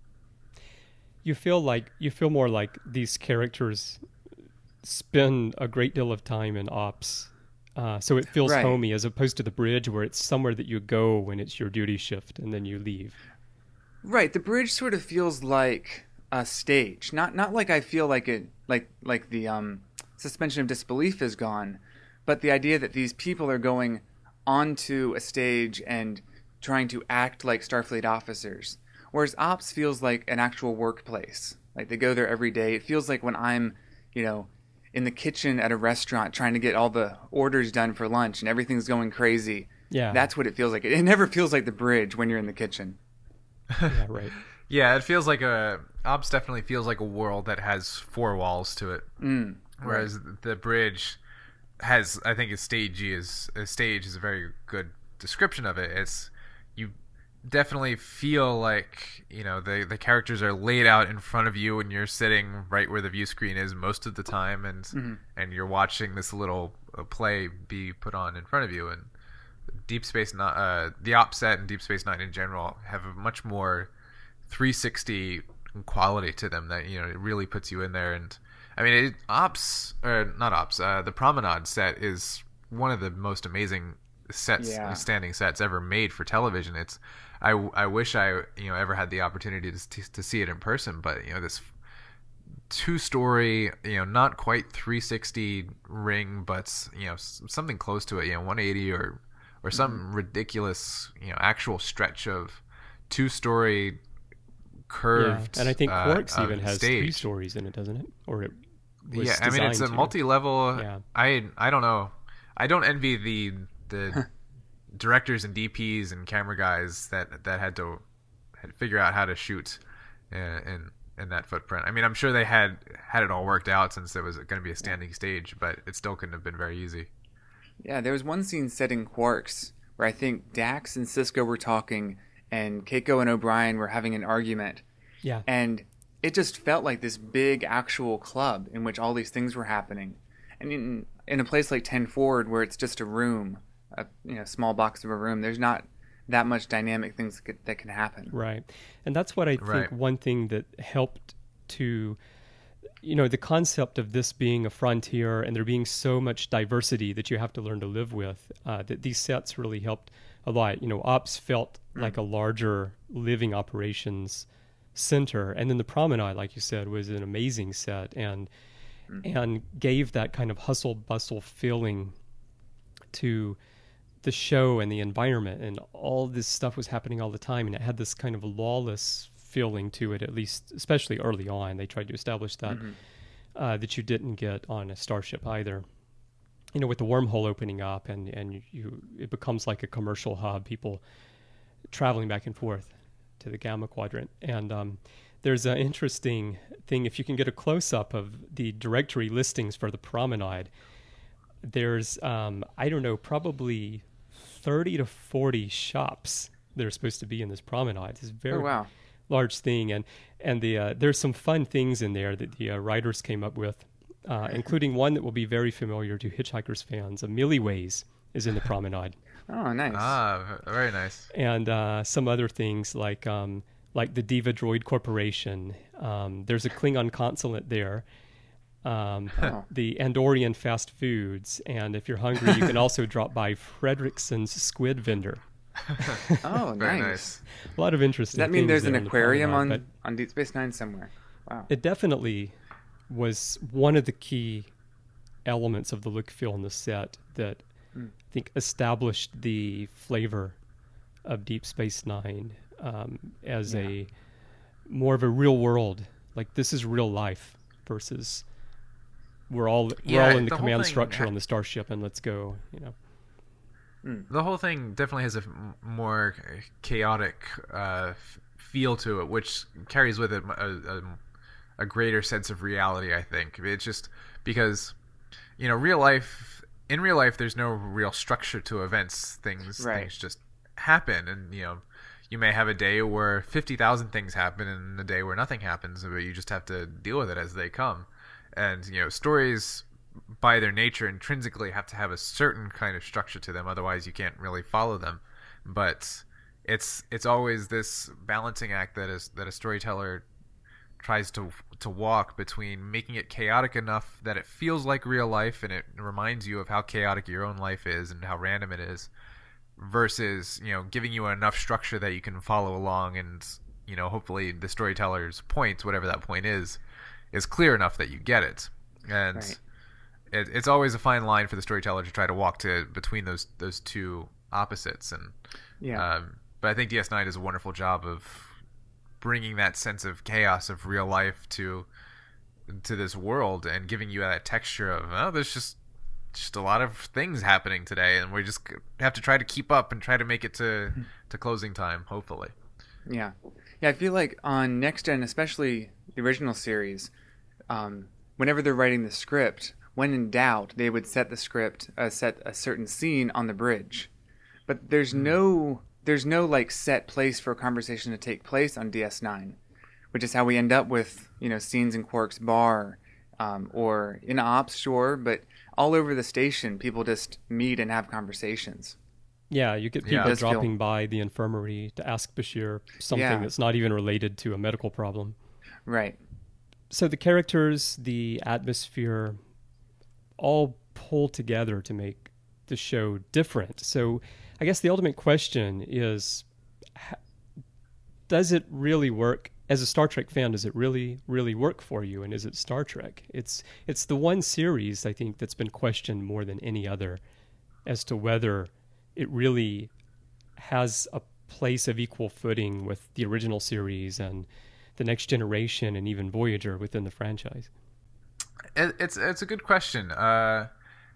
You feel like, you feel more like these characters spend a great deal of time in Ops. Uh, so it feels Right. homey, as opposed to the bridge where it's somewhere that you go when it's your duty shift and then you leave. Right, the bridge sort of feels like a stage. Not not like I feel like it like like the um, suspension of disbelief is gone, but the idea that these people are going onto a stage and trying to act like Starfleet officers. Whereas Ops feels like an actual workplace. Like they go there every day. It feels like when I'm, you know, in the kitchen at a restaurant trying to get all the orders done for lunch and everything's going crazy. Yeah. That's what it feels like. It never feels like the bridge when you're in the kitchen. Yeah, right. Yeah, it feels like a Ops definitely feels like a world that has four walls to it, Mm, whereas the bridge has, I think, a stage is a stage is a very good description of it. It's you definitely feel like you know the the characters are laid out in front of you, and you're sitting right where the view screen is most of the time, and mm-hmm. and you're watching this little uh, play be put on in front of you. And Deep Space Nine, uh, the Ops set and Deep Space Nine in general have a much more three sixty quality to them that you know it really puts you in there. And I mean, it, Ops or not Ops, uh, the Promenade set is one of the most amazing sets, Yeah. standing sets ever made for television. It's I, I wish I you know ever had the opportunity to to see it in person, but you know this two story, you know, not quite three sixty ring, but you know something close to it, you know, one eighty or or some mm-hmm. ridiculous, you know, actual stretch of two story curved. Yeah. And I think Quarks uh, even has stage. three stories in it, doesn't it? Or it was yeah, I mean it's a to. multi-level. Yeah. I I don't know. I don't envy the the directors and D Ps and camera guys that that had to had to figure out how to shoot in, in in that footprint. I mean, I'm sure they had had it all worked out since it was going to be a standing stage, but it still couldn't have been very easy. Yeah, there was one scene set in Quarks where I think Dax and Sisko were talking and Keiko and O'Brien were having an argument. Yeah. And it just felt like this big actual club in which all these things were happening. And in, in a place like ten Forward where it's just a room, a you know, small box of a room, there's not that much dynamic things that, could, that can happen. Right. And that's what I think right. one thing that helped to, you know, the concept of this being a frontier and there being so much diversity that you have to learn to live with, uh, that these sets really helped a lot. You know, Ops felt mm. like a larger living operations center. And then the Promenade, like you said, was an amazing set and mm. and gave that kind of hustle bustle feeling to the show and the environment, and all this stuff was happening all the time, and it had this kind of lawless feeling to it, at least especially early on. They tried to establish that mm-hmm. uh, that you didn't get on a starship either. You know, with the wormhole opening up and and you it becomes like a commercial hub, people traveling back and forth to the Gamma Quadrant. And um, there's an interesting thing, if you can get a close-up of the directory listings for the Promenade, there's um, I don't know, probably thirty to forty shops that are supposed to be in this Promenade. It's a very oh, wow. large thing, and and the uh, there's some fun things in there that the uh, writers came up with, uh, including one that will be very familiar to Hitchhikers fans. A Milliways is in the Promenade. Oh, nice. Ah, very nice. And uh, some other things like um, like the Diva Droid Corporation. Um, there's a Klingon consulate there. Um, oh. The Andorian fast foods, and if you're hungry, you can also drop by Fredrickson's squid vendor. Oh, Very nice. nice. A lot of interesting. Does that mean things there's an there in the aquarium Promenade, on, on Deep Space Nine somewhere? Wow. It definitely was one of the key elements of the look feel in the set that mm. I think established the flavor of Deep Space Nine um, as yeah. a more of a real world. Like, this is real life versus we're all we're yeah, all in the, the command thing, structure on the starship and let's go. You know. The whole thing definitely has a more chaotic uh, feel to it, which carries with it a, a, a greater sense of reality, I think. It's just because, you know, real life, in real life, there's no real structure to events. Things, right. things just happen. And, you know, you may have a day where fifty thousand things happen and a day where nothing happens, but you just have to deal with it as they come. And, you know, stories by their nature intrinsically have to have a certain kind of structure to them, otherwise you can't really follow them. But it's it's always this balancing act that is that a storyteller tries to to walk between making it chaotic enough that it feels like real life and it reminds you of how chaotic your own life is and how random it is, versus, you know, giving you enough structure that you can follow along, and, you know, hopefully the storyteller's point, whatever that point is, is clear enough that you get it. And right. It, it's always a fine line for the storyteller to try to walk to between those those two opposites, and yeah. Um, but I think D S nine does a wonderful job of bringing that sense of chaos of real life to to this world and giving you that texture of, oh, there's just just a lot of things happening today, and we just have to try to keep up and try to make it to to closing time, hopefully. Yeah. Yeah, I feel like on Next Gen, especially the original series, um, whenever they're writing the script, when in doubt, they would set the script, uh, set a certain scene on the bridge. But there's Mm. no, there's no like set place for a conversation to take place on D S nine, which is how we end up with, you know, scenes in Quark's bar, um, or in Ops, sure, but all over the station, people just meet and have conversations. Yeah, you get Yeah. people It does feel- dropping by the infirmary to ask Bashir something Yeah. that's not even related to a medical problem. Right. So the characters, the atmosphere, all pull together to make the show different. So I guess the ultimate question is, ha- does it really work? As a Star Trek fan, does it really, really work for you? And is it Star Trek? It's it's the one series, I think, that's been questioned more than any other as to whether it really has a place of equal footing with the original series and the Next Generation and even Voyager within the franchise. It, it's it's a good question. Uh,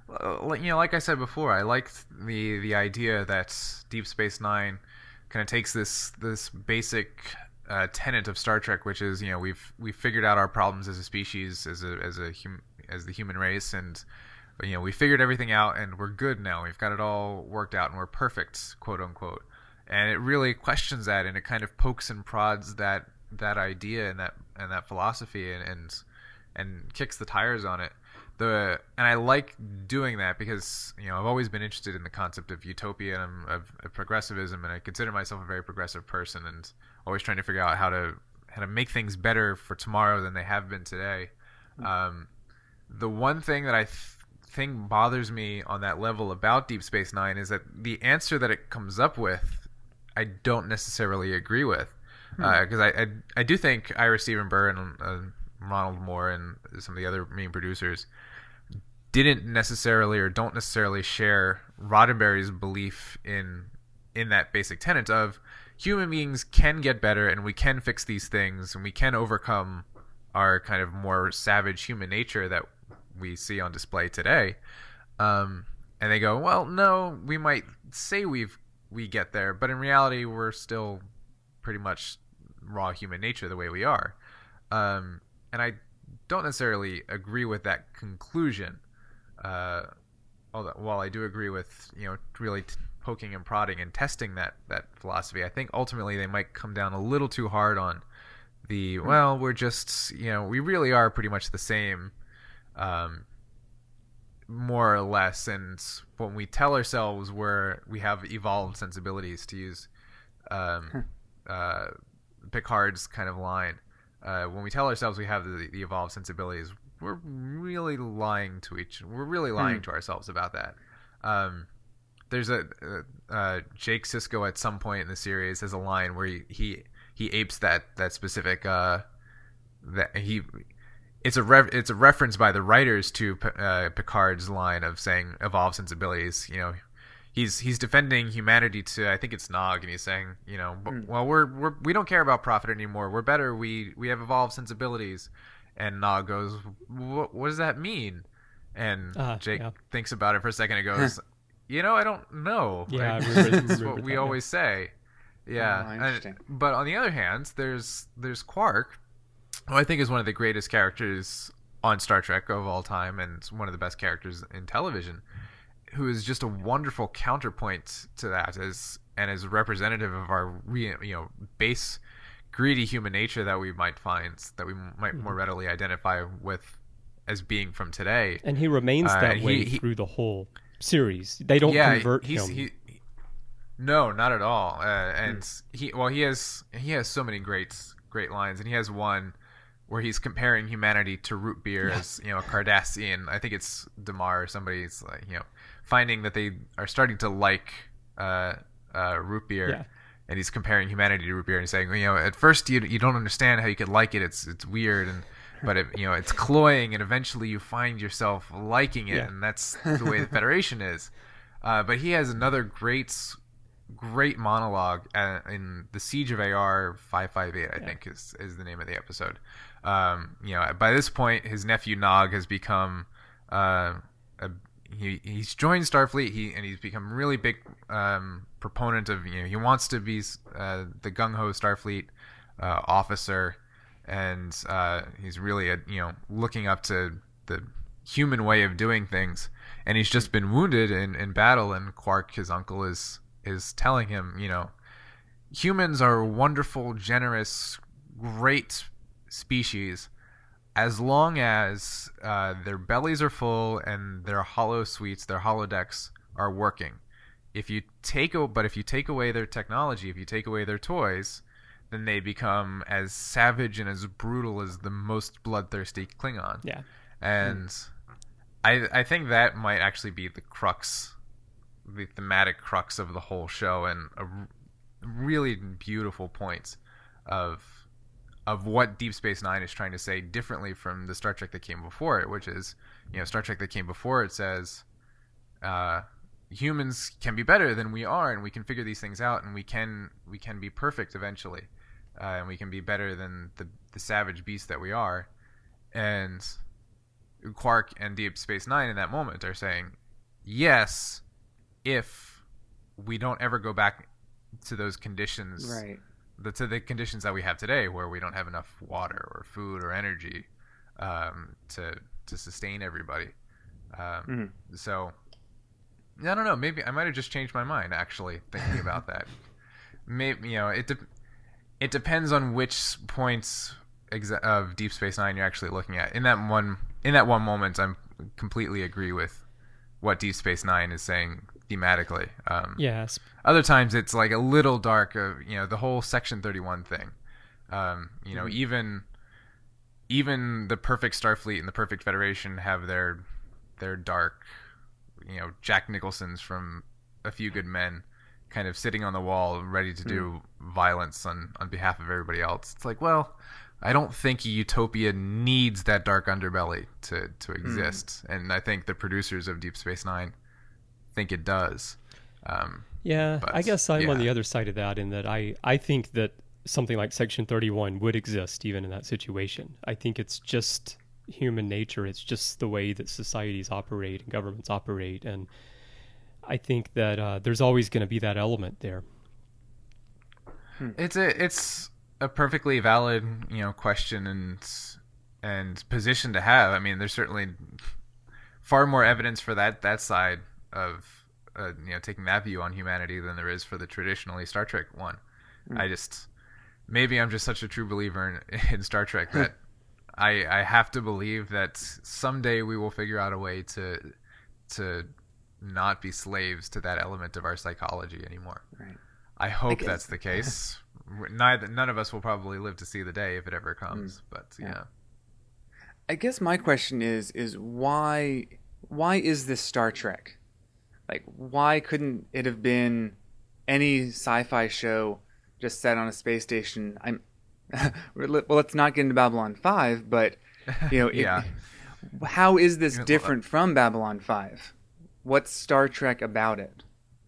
l- you know, like I said before, I liked the the idea that Deep Space Nine kind of takes this this basic uh, tenet of Star Trek, which is, you know, we've we've figured out our problems as a species, as a as a hum, as the human race, and you know, we figured everything out, and we're good now. We've got it all worked out, and we're perfect, quote unquote. And it really questions that, and it kind of pokes and prods that that idea and that and that philosophy, and and, and kicks the tires on it. The and I like doing that because, you know, I've always been interested in the concept of utopia and of, of progressivism, and I consider myself a very progressive person, and always trying to figure out how to how to make things better for tomorrow than they have been today. Um, the one thing that I th- think bothers me on that level about Deep Space Nine is that the answer that it comes up with, I don't necessarily agree with, because hmm. uh, I, I I do think Ira Steven Burr and uh, Ronald Moore and some of the other main producers didn't necessarily or don't necessarily share Roddenberry's belief in in that basic tenet of human beings can get better, and we can fix these things, and we can overcome our kind of more savage human nature that we see on display today. Um, and they go, well, no, we might say we've we get there, but in reality, we're still pretty much raw human nature the way we are. Um, and I don't necessarily agree with that conclusion. Uh, although, while I do agree with, you know, really t- poking and prodding and testing that, that philosophy, I think ultimately they might come down a little too hard on the, well, we're just, you know, we really are pretty much the same, um, more or less. And when we tell ourselves we're, we have evolved sensibilities, to use um, uh, Picard's kind of line, uh, when we tell ourselves we have the, the evolved sensibilities, we're really lying to each, we're really lying hmm. to ourselves about that. Um, there's a, uh, uh, Jake Sisko at some point in the series has a line where he, he, he apes that, that specific, uh, that he, it's a, re- it's a reference by the writers to, uh, Picard's line of saying evolved sensibilities. You know, he's, he's defending humanity to, I think it's Nog, and he's saying, you know, hmm. well, we're, we're, we don't care about profit anymore. We're better. We, we have evolved sensibilities. And Nog goes, what, what does that mean? And uh, Jake yeah. thinks about it for a second and goes, you know, I don't know. Yeah, like, I remember, that's what we that, always yeah. say. Yeah. Oh, interesting. And, but on the other hand, there's there's Quark, who I think is one of the greatest characters on Star Trek of all time, and one of the best characters in television, who is just a wonderful counterpoint to that, as and is representative of our re, you know base greedy human nature that we might find, that we might more readily identify with as being from today. And he remains that uh, way he, through the whole series. They don't yeah, convert he's, him. He, he, no, not at all. Uh, and mm. he, well, he has he has so many great great lines, and he has one where he's comparing humanity to root beer yeah. as, you know, a Cardassian. I think it's Damar or somebody's like, you know, finding that they are starting to like uh, uh, root beer. Yeah. And he's comparing humanity to root beer and saying, you know, at first you you don't understand how you could like it. It's it's weird, and but it, you know, it's cloying, and eventually you find yourself liking it, yeah. and that's the way the Federation is. Uh, but he has another great great monologue uh, in The Siege of A R five five eight, I yeah. think is is the name of the episode. Um, you know, by this point, his nephew Nog has become uh, a he he's joined Starfleet. He and he's become really big um, proponent of you know he wants to be uh, the gung ho Starfleet uh, officer, and uh, he's really a, you know looking up to the human way of doing things. And he's just been wounded in, in battle, and Quark, his uncle, is is telling him, you know, humans are wonderful, generous, great species as long as uh, their bellies are full and their hollow suites, their holodecks are working. If you take a, but if you take away their technology, if you take away their toys, then they become as savage and as brutal as the most bloodthirsty Klingon. Yeah. And mm. I I think that might actually be the crux, the thematic crux of the whole show, and a really beautiful point of of what Deep Space Nine is trying to say differently from the Star Trek that came before it, which is, you know, Star Trek that came before it says uh, humans can be better than we are, and we can figure these things out, and we can we can be perfect eventually, uh, and we can be better than the the savage beast that we are. And Quark and Deep Space Nine in that moment are saying, yes, if we don't ever go back to those conditions, right. the, to the conditions that we have today, where we don't have enough water or food or energy um, to to sustain everybody. Um, mm-hmm. So, I don't know. Maybe I might have just changed my mind actually thinking about that. Maybe you know it. De- it depends on which points exa- of Deep Space Nine you're actually looking at. In that one, in that one moment, I'm completely agree with what Deep Space Nine is saying thematically. Um, yes. Other times it's like a little dark. Of, you know, the whole Section thirty-one thing. Um, you know, mm-hmm. even even the perfect Starfleet and the perfect Federation have their their dark. You know, Jack Nicholson's from A Few Good Men, kind of sitting on the wall, ready to do mm. violence on on behalf of everybody else. It's like, well, I don't think a utopia needs that dark underbelly to to exist, mm. and I think the producers of Deep Space Nine think it does. Um, yeah, but, I guess I'm yeah. on the other side of that in that I, I think that something like Section thirty-one would exist even in that situation. I think it's just human nature. It's just the way that societies operate and governments operate, and I think that uh, there's always going to be that element there. Hmm. It's a it's a perfectly valid you know question and and position to have. I mean, there's certainly far more evidence for that that side of uh, you know taking that view on humanity than there is for the traditionally Star Trek one. Hmm. I just maybe I'm just such a true believer in, in Star Trek that I I have to believe that someday we will figure out a way to to not be slaves to that element of our psychology anymore. Right. I hope I that's the case. Neither none of us will probably live to see the day if it ever comes. Mm. But yeah. yeah. I guess my question is is why why is this Star Trek? Like, why couldn't it have been any sci-fi show just set on a space station? I'm well, let's not get into Babylon five, but you know, yeah. it, how is this different from Babylon five? What's Star Trek about it?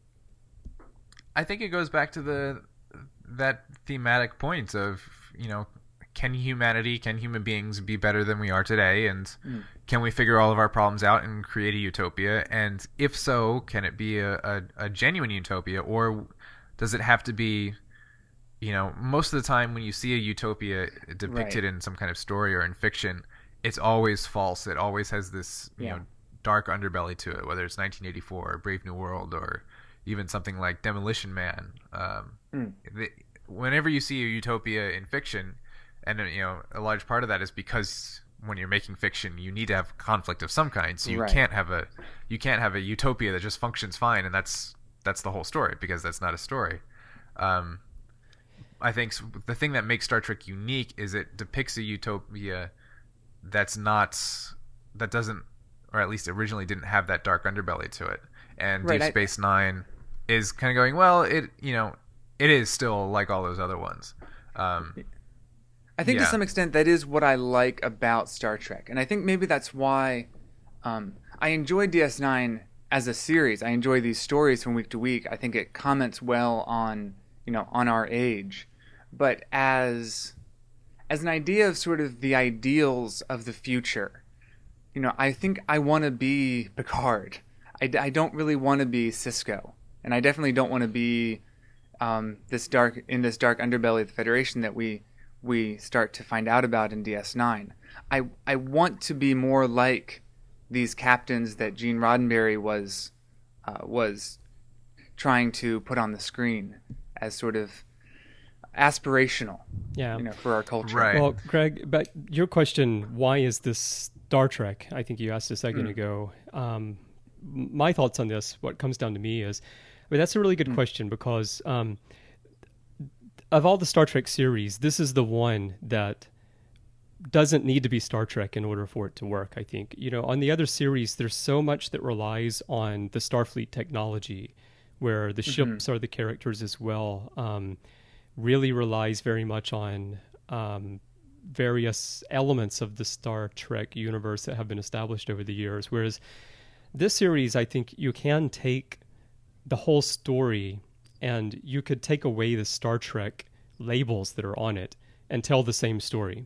I think it goes back to the that thematic point of, you know, can humanity, can human beings be better than we are today, and mm. can we figure all of our problems out and create a utopia? And if so, can it be a, a, a genuine utopia, or does it have to be, you know, most of the time when you see a utopia depicted right. in some kind of story or in fiction, it's always false. It always has this, you yeah. know, dark underbelly to it, whether it's nineteen eighty-four or Brave New World or even something like Demolition Man. Um, mm. the, whenever you see a utopia in fiction, and you know a large part of that is because when you're making fiction, you need to have conflict of some kind. So you right. can't have a you can't have a utopia that just functions fine, and that's that's the whole story, because that's not a story. Um, I think the thing that makes Star Trek unique is it depicts a utopia that's not that doesn't. Or at least originally didn't have that dark underbelly to it. And right, Deep Space I, Nine is kind of going, well, it you know, it is still like all those other ones. Um, I think yeah. to some extent that is what I like about Star Trek. And I think maybe that's why um, I enjoy D S nine as a series. I enjoy these stories from week to week. I think it comments well on, you know, on our age. But as as an idea of sort of the ideals of the future, you know, I think I want to be Picard. I, I don't really want to be Cisco, and I definitely don't want to be um, this dark in this dark underbelly of the Federation that we we start to find out about in D S nine. I I want to be more like these captains that Gene Roddenberry was uh, was trying to put on the screen as sort of aspirational, yeah, you know, for our culture. Right. Well, Greg, but your question, why is this Star Trek? I think you asked a second mm. ago. Um, my thoughts on this, what comes down to me is, I mean, that's a really good mm. question because um, of all the Star Trek series, this is the one that doesn't need to be Star Trek in order for it to work, I think. You know, on the other series, there's so much that relies on the Starfleet technology, where the mm-hmm. ships are the characters as well. Um, really relies very much on um, various elements of the Star Trek universe that have been established over the years. Whereas this series, I think you can take the whole story and you could take away the Star Trek labels that are on it and tell the same story.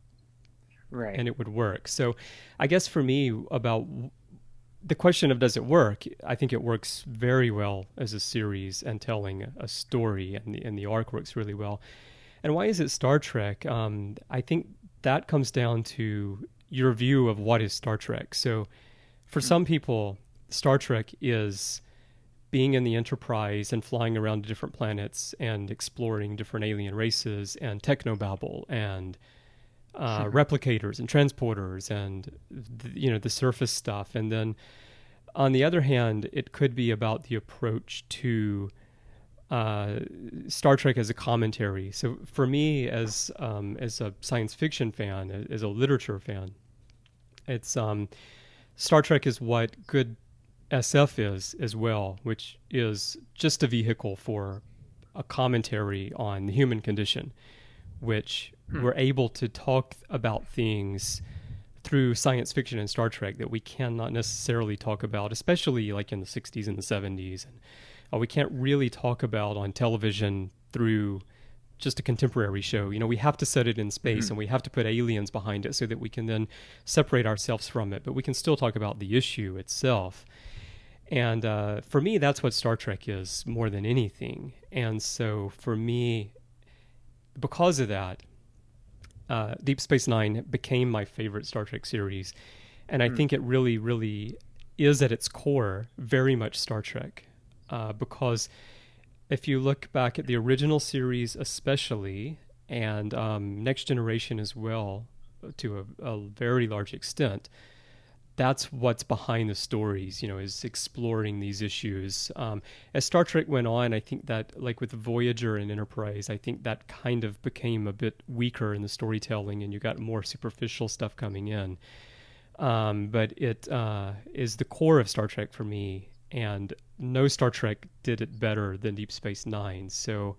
Right. And it would work. So I guess for me, about the question of does it work, I think it works very well as a series and telling a story, and the, and the arc works really well. And why is it Star Trek? Um, I think that comes down to your view of what is Star Trek. So for mm-hmm. some people, Star Trek is being in the Enterprise and flying around to different planets and exploring different alien races and technobabble and Uh, replicators and transporters and th- you know the surface stuff. And then on the other hand, it could be about the approach to uh, Star Trek as a commentary. So for me, as um, as a science fiction fan, as a literature fan, it's um, Star Trek is what good S F is as well, which is just a vehicle for a commentary on the human condition, which hmm. we're able to talk about things through science fiction and Star Trek that we cannot necessarily talk about, especially like in the sixties and the seventies. And uh, we can't really talk about on television through just a contemporary show. You know, we have to set it in space mm-hmm. and we have to put aliens behind it so that we can then separate ourselves from it. But we can still talk about the issue itself. And uh, for me, that's what Star Trek is more than anything. And so for me, because of that, uh, Deep Space Nine became my favorite Star Trek series. And I mm. think it really, really is at its core very much Star Trek. Uh, because if you look back at the original series especially, and um, Next Generation as well, to a, a very large extent, that's what's behind the stories, you know, is exploring these issues. Um, as Star Trek went on, I think that, like with Voyager and Enterprise, I think that kind of became a bit weaker in the storytelling, and you got more superficial stuff coming in. Um, but it uh, is the core of Star Trek for me, and no Star Trek did it better than Deep Space Nine. So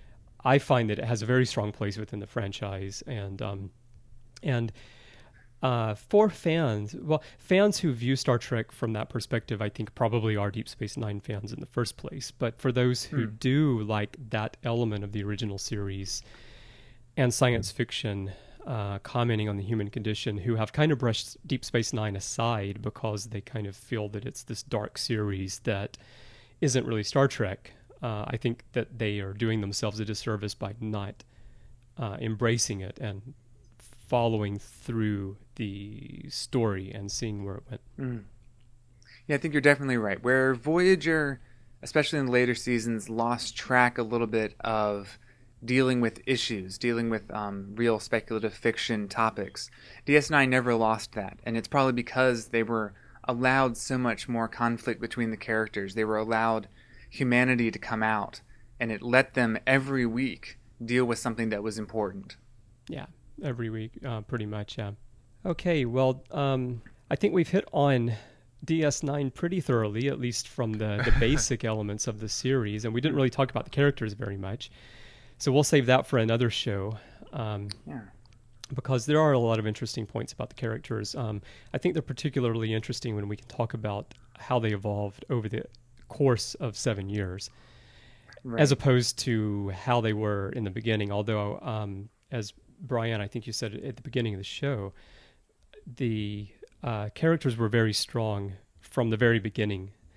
I find that it has a very strong place within the franchise, and um, and. Uh, for fans, well, fans who view Star Trek from that perspective, I think probably are Deep Space Nine fans in the first place. But for those who hmm. do like that element of the original series and science fiction, uh, commenting on the human condition, who have kind of brushed Deep Space Nine aside because they kind of feel that it's this dark series that isn't really Star Trek, uh, I think that they are doing themselves a disservice by not uh, embracing it and following through the story and seeing where it went. Mm. Yeah, I think you're definitely right. Where Voyager, especially in the later seasons, lost track a little bit of dealing with issues, dealing with um, real speculative fiction topics. D S nine never lost that, and it's probably because they were allowed so much more conflict between the characters. They were allowed humanity to come out, and it let them every week deal with something that was important. Yeah. Every week, uh, pretty much, yeah. Okay, well, um, I think we've hit on D S nine pretty thoroughly, at least from the, the basic elements of the series, and we didn't really talk about the characters very much. So we'll save that for another show, um, yeah. because there are a lot of interesting points about the characters. Um, I think they're particularly interesting when we can talk about how they evolved over the course of seven years, right. as opposed to how they were in the beginning, although um, as Brian, I think you said at the beginning of the show, the uh, characters were very strong from the very beginning.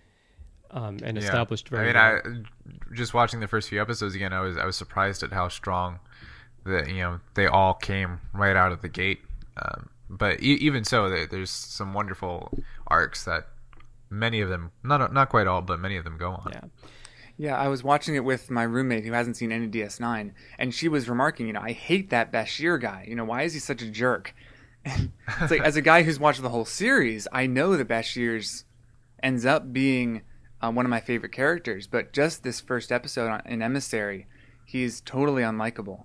um, and Yeah. established very I mean, well. I just watching the first few episodes again, I was I was surprised at how strong that you know they all came right out of the gate. Um, but e- even so, there- there's some wonderful arcs that many of them, not not quite all, but many of them go on. Yeah. Yeah, I was watching it with my roommate who hasn't seen any D S nine, and she was remarking, you know, I hate that Bashir guy. You know, why is he such a jerk? And it's like, as a guy who's watched the whole series, I know that Bashir's ends up being uh, one of my favorite characters, but just this first episode on, in Emissary, he's totally unlikable.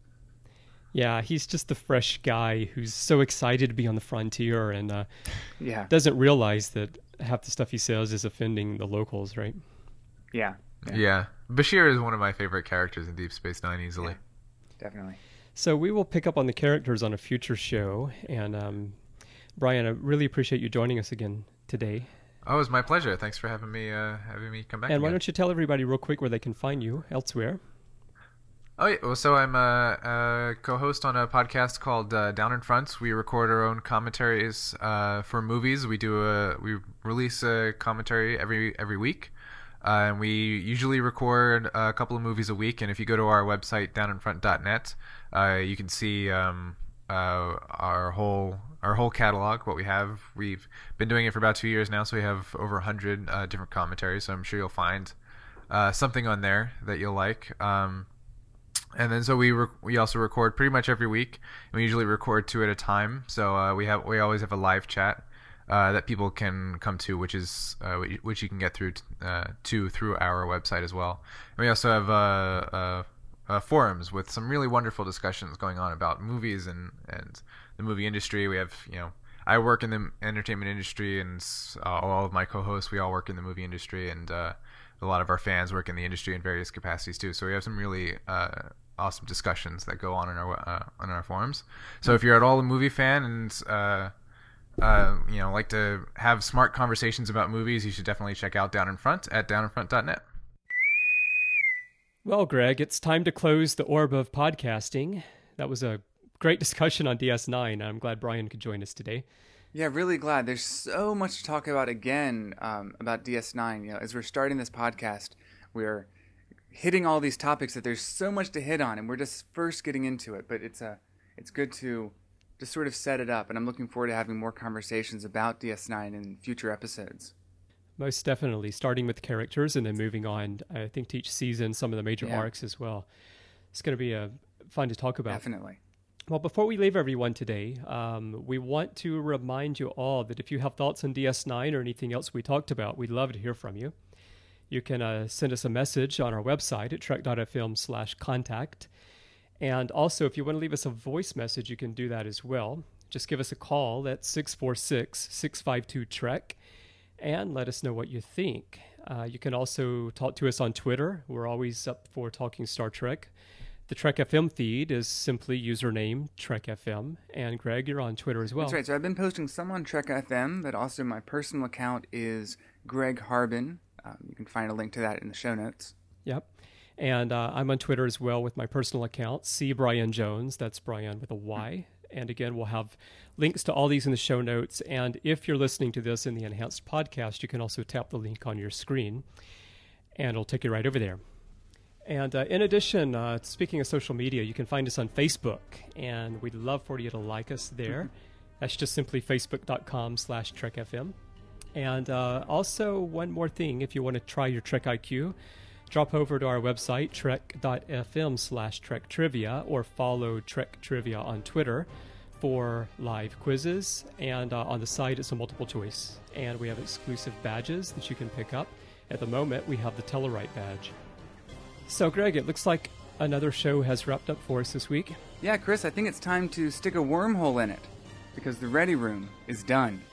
Yeah, he's just the fresh guy who's so excited to be on the frontier and uh, Yeah, doesn't realize that half the stuff he says is offending the locals, right? yeah, Yeah. yeah, Bashir is one of my favorite characters in Deep Space Nine, easily. definitely. So we will pick up on the characters on a future show. And um, Brian, I really appreciate you joining us again today. Oh, it was my pleasure. Thanks for having me uh, having me come back. And why again. don't you tell everybody real quick where they can find you elsewhere? Oh, yeah. Well, so I'm a, a co-host on a podcast called uh, Down in Front. We record our own commentaries uh, for movies. We do a we release a commentary every every week, uh, and we usually record a couple of movies a week. And if you go to our website down in front dot net, uh, you can see um, uh, our whole our whole catalog. What we have, we've been doing it for about two years now, so we have over a hundred uh, different commentaries. So I'm sure you'll find uh, something on there that you'll like. Um, And then so we rec- we also record pretty much every week. And we usually record two at a time. So uh, we have we always have a live chat uh, that people can come to, which is uh, which you can get through t- uh, to through our website as well. And we also have uh, uh, uh, forums with some really wonderful discussions going on about movies and, and the movie industry. We have you know I work in the entertainment industry, and uh, all of my co-hosts we all work in the movie industry, and uh, a lot of our fans work in the industry in various capacities too. So we have some really uh, awesome discussions that go on in our uh, on our forums. So if you're at all a movie fan and uh, uh, you know like to have smart conversations about movies, you should definitely check out Down in Front at down in front dot net. Well, Greg, it's time to close the orb of podcasting. That was a great discussion on D S nine. I'm glad Brian could join us today. Yeah, really glad. There's so much to talk about again um, about D S nine. You know, as we're starting this podcast, we're hitting all these topics that there's so much to hit on, and we're just first getting into it. But it's a, it's good to just sort of set it up, and I'm looking forward to having more conversations about D S nine in future episodes. Most definitely, starting with characters and then moving on, I think, to each season, some of the major Yeah. arcs as well. It's going to be uh, fun to talk about. Definitely. Well, before we leave everyone today, um, we want to remind you all that if you have thoughts on D S nine or anything else we talked about, we'd love to hear from you. You can uh, send us a message on our website at trek dot f m slash contact. And also, if you want to leave us a voice message, you can do that as well. Just give us a call at six four six, six five two, Trek and let us know what you think. Uh, you can also talk to us on Twitter. We're always up for talking Star Trek. The Trek F M feed is simply username Trek F M. And Greg, you're on Twitter as well. That's right. So I've been posting some on Trek F M, but also my personal account is Greg Harbin. Um, you can find a link to that in the show notes. Yep. And uh, I'm on Twitter as well with my personal account, C. Brian Jones. That's Brian with a Y. And again, we'll have links to all these in the show notes. And if you're listening to this in the enhanced podcast, you can also tap the link on your screen, and it'll take you right over there. And uh, in addition, uh, speaking of social media, you can find us on Facebook, and we'd love for you to like us there. Mm-hmm. That's just simply facebook.com slash trekfm. And uh, also, one more thing, if you want to try your Trek I Q, drop over to our website, trek dot f m slash trek trivia, or follow Trek Trivia on Twitter for live quizzes. And uh, on the site, it's a multiple choice. And we have exclusive badges that you can pick up. At the moment, we have the Tellarite badge. So, Greg, it looks like another show has wrapped up for us this week. Yeah, Chris, I think it's time to stick a wormhole in it, because the Ready Room is done.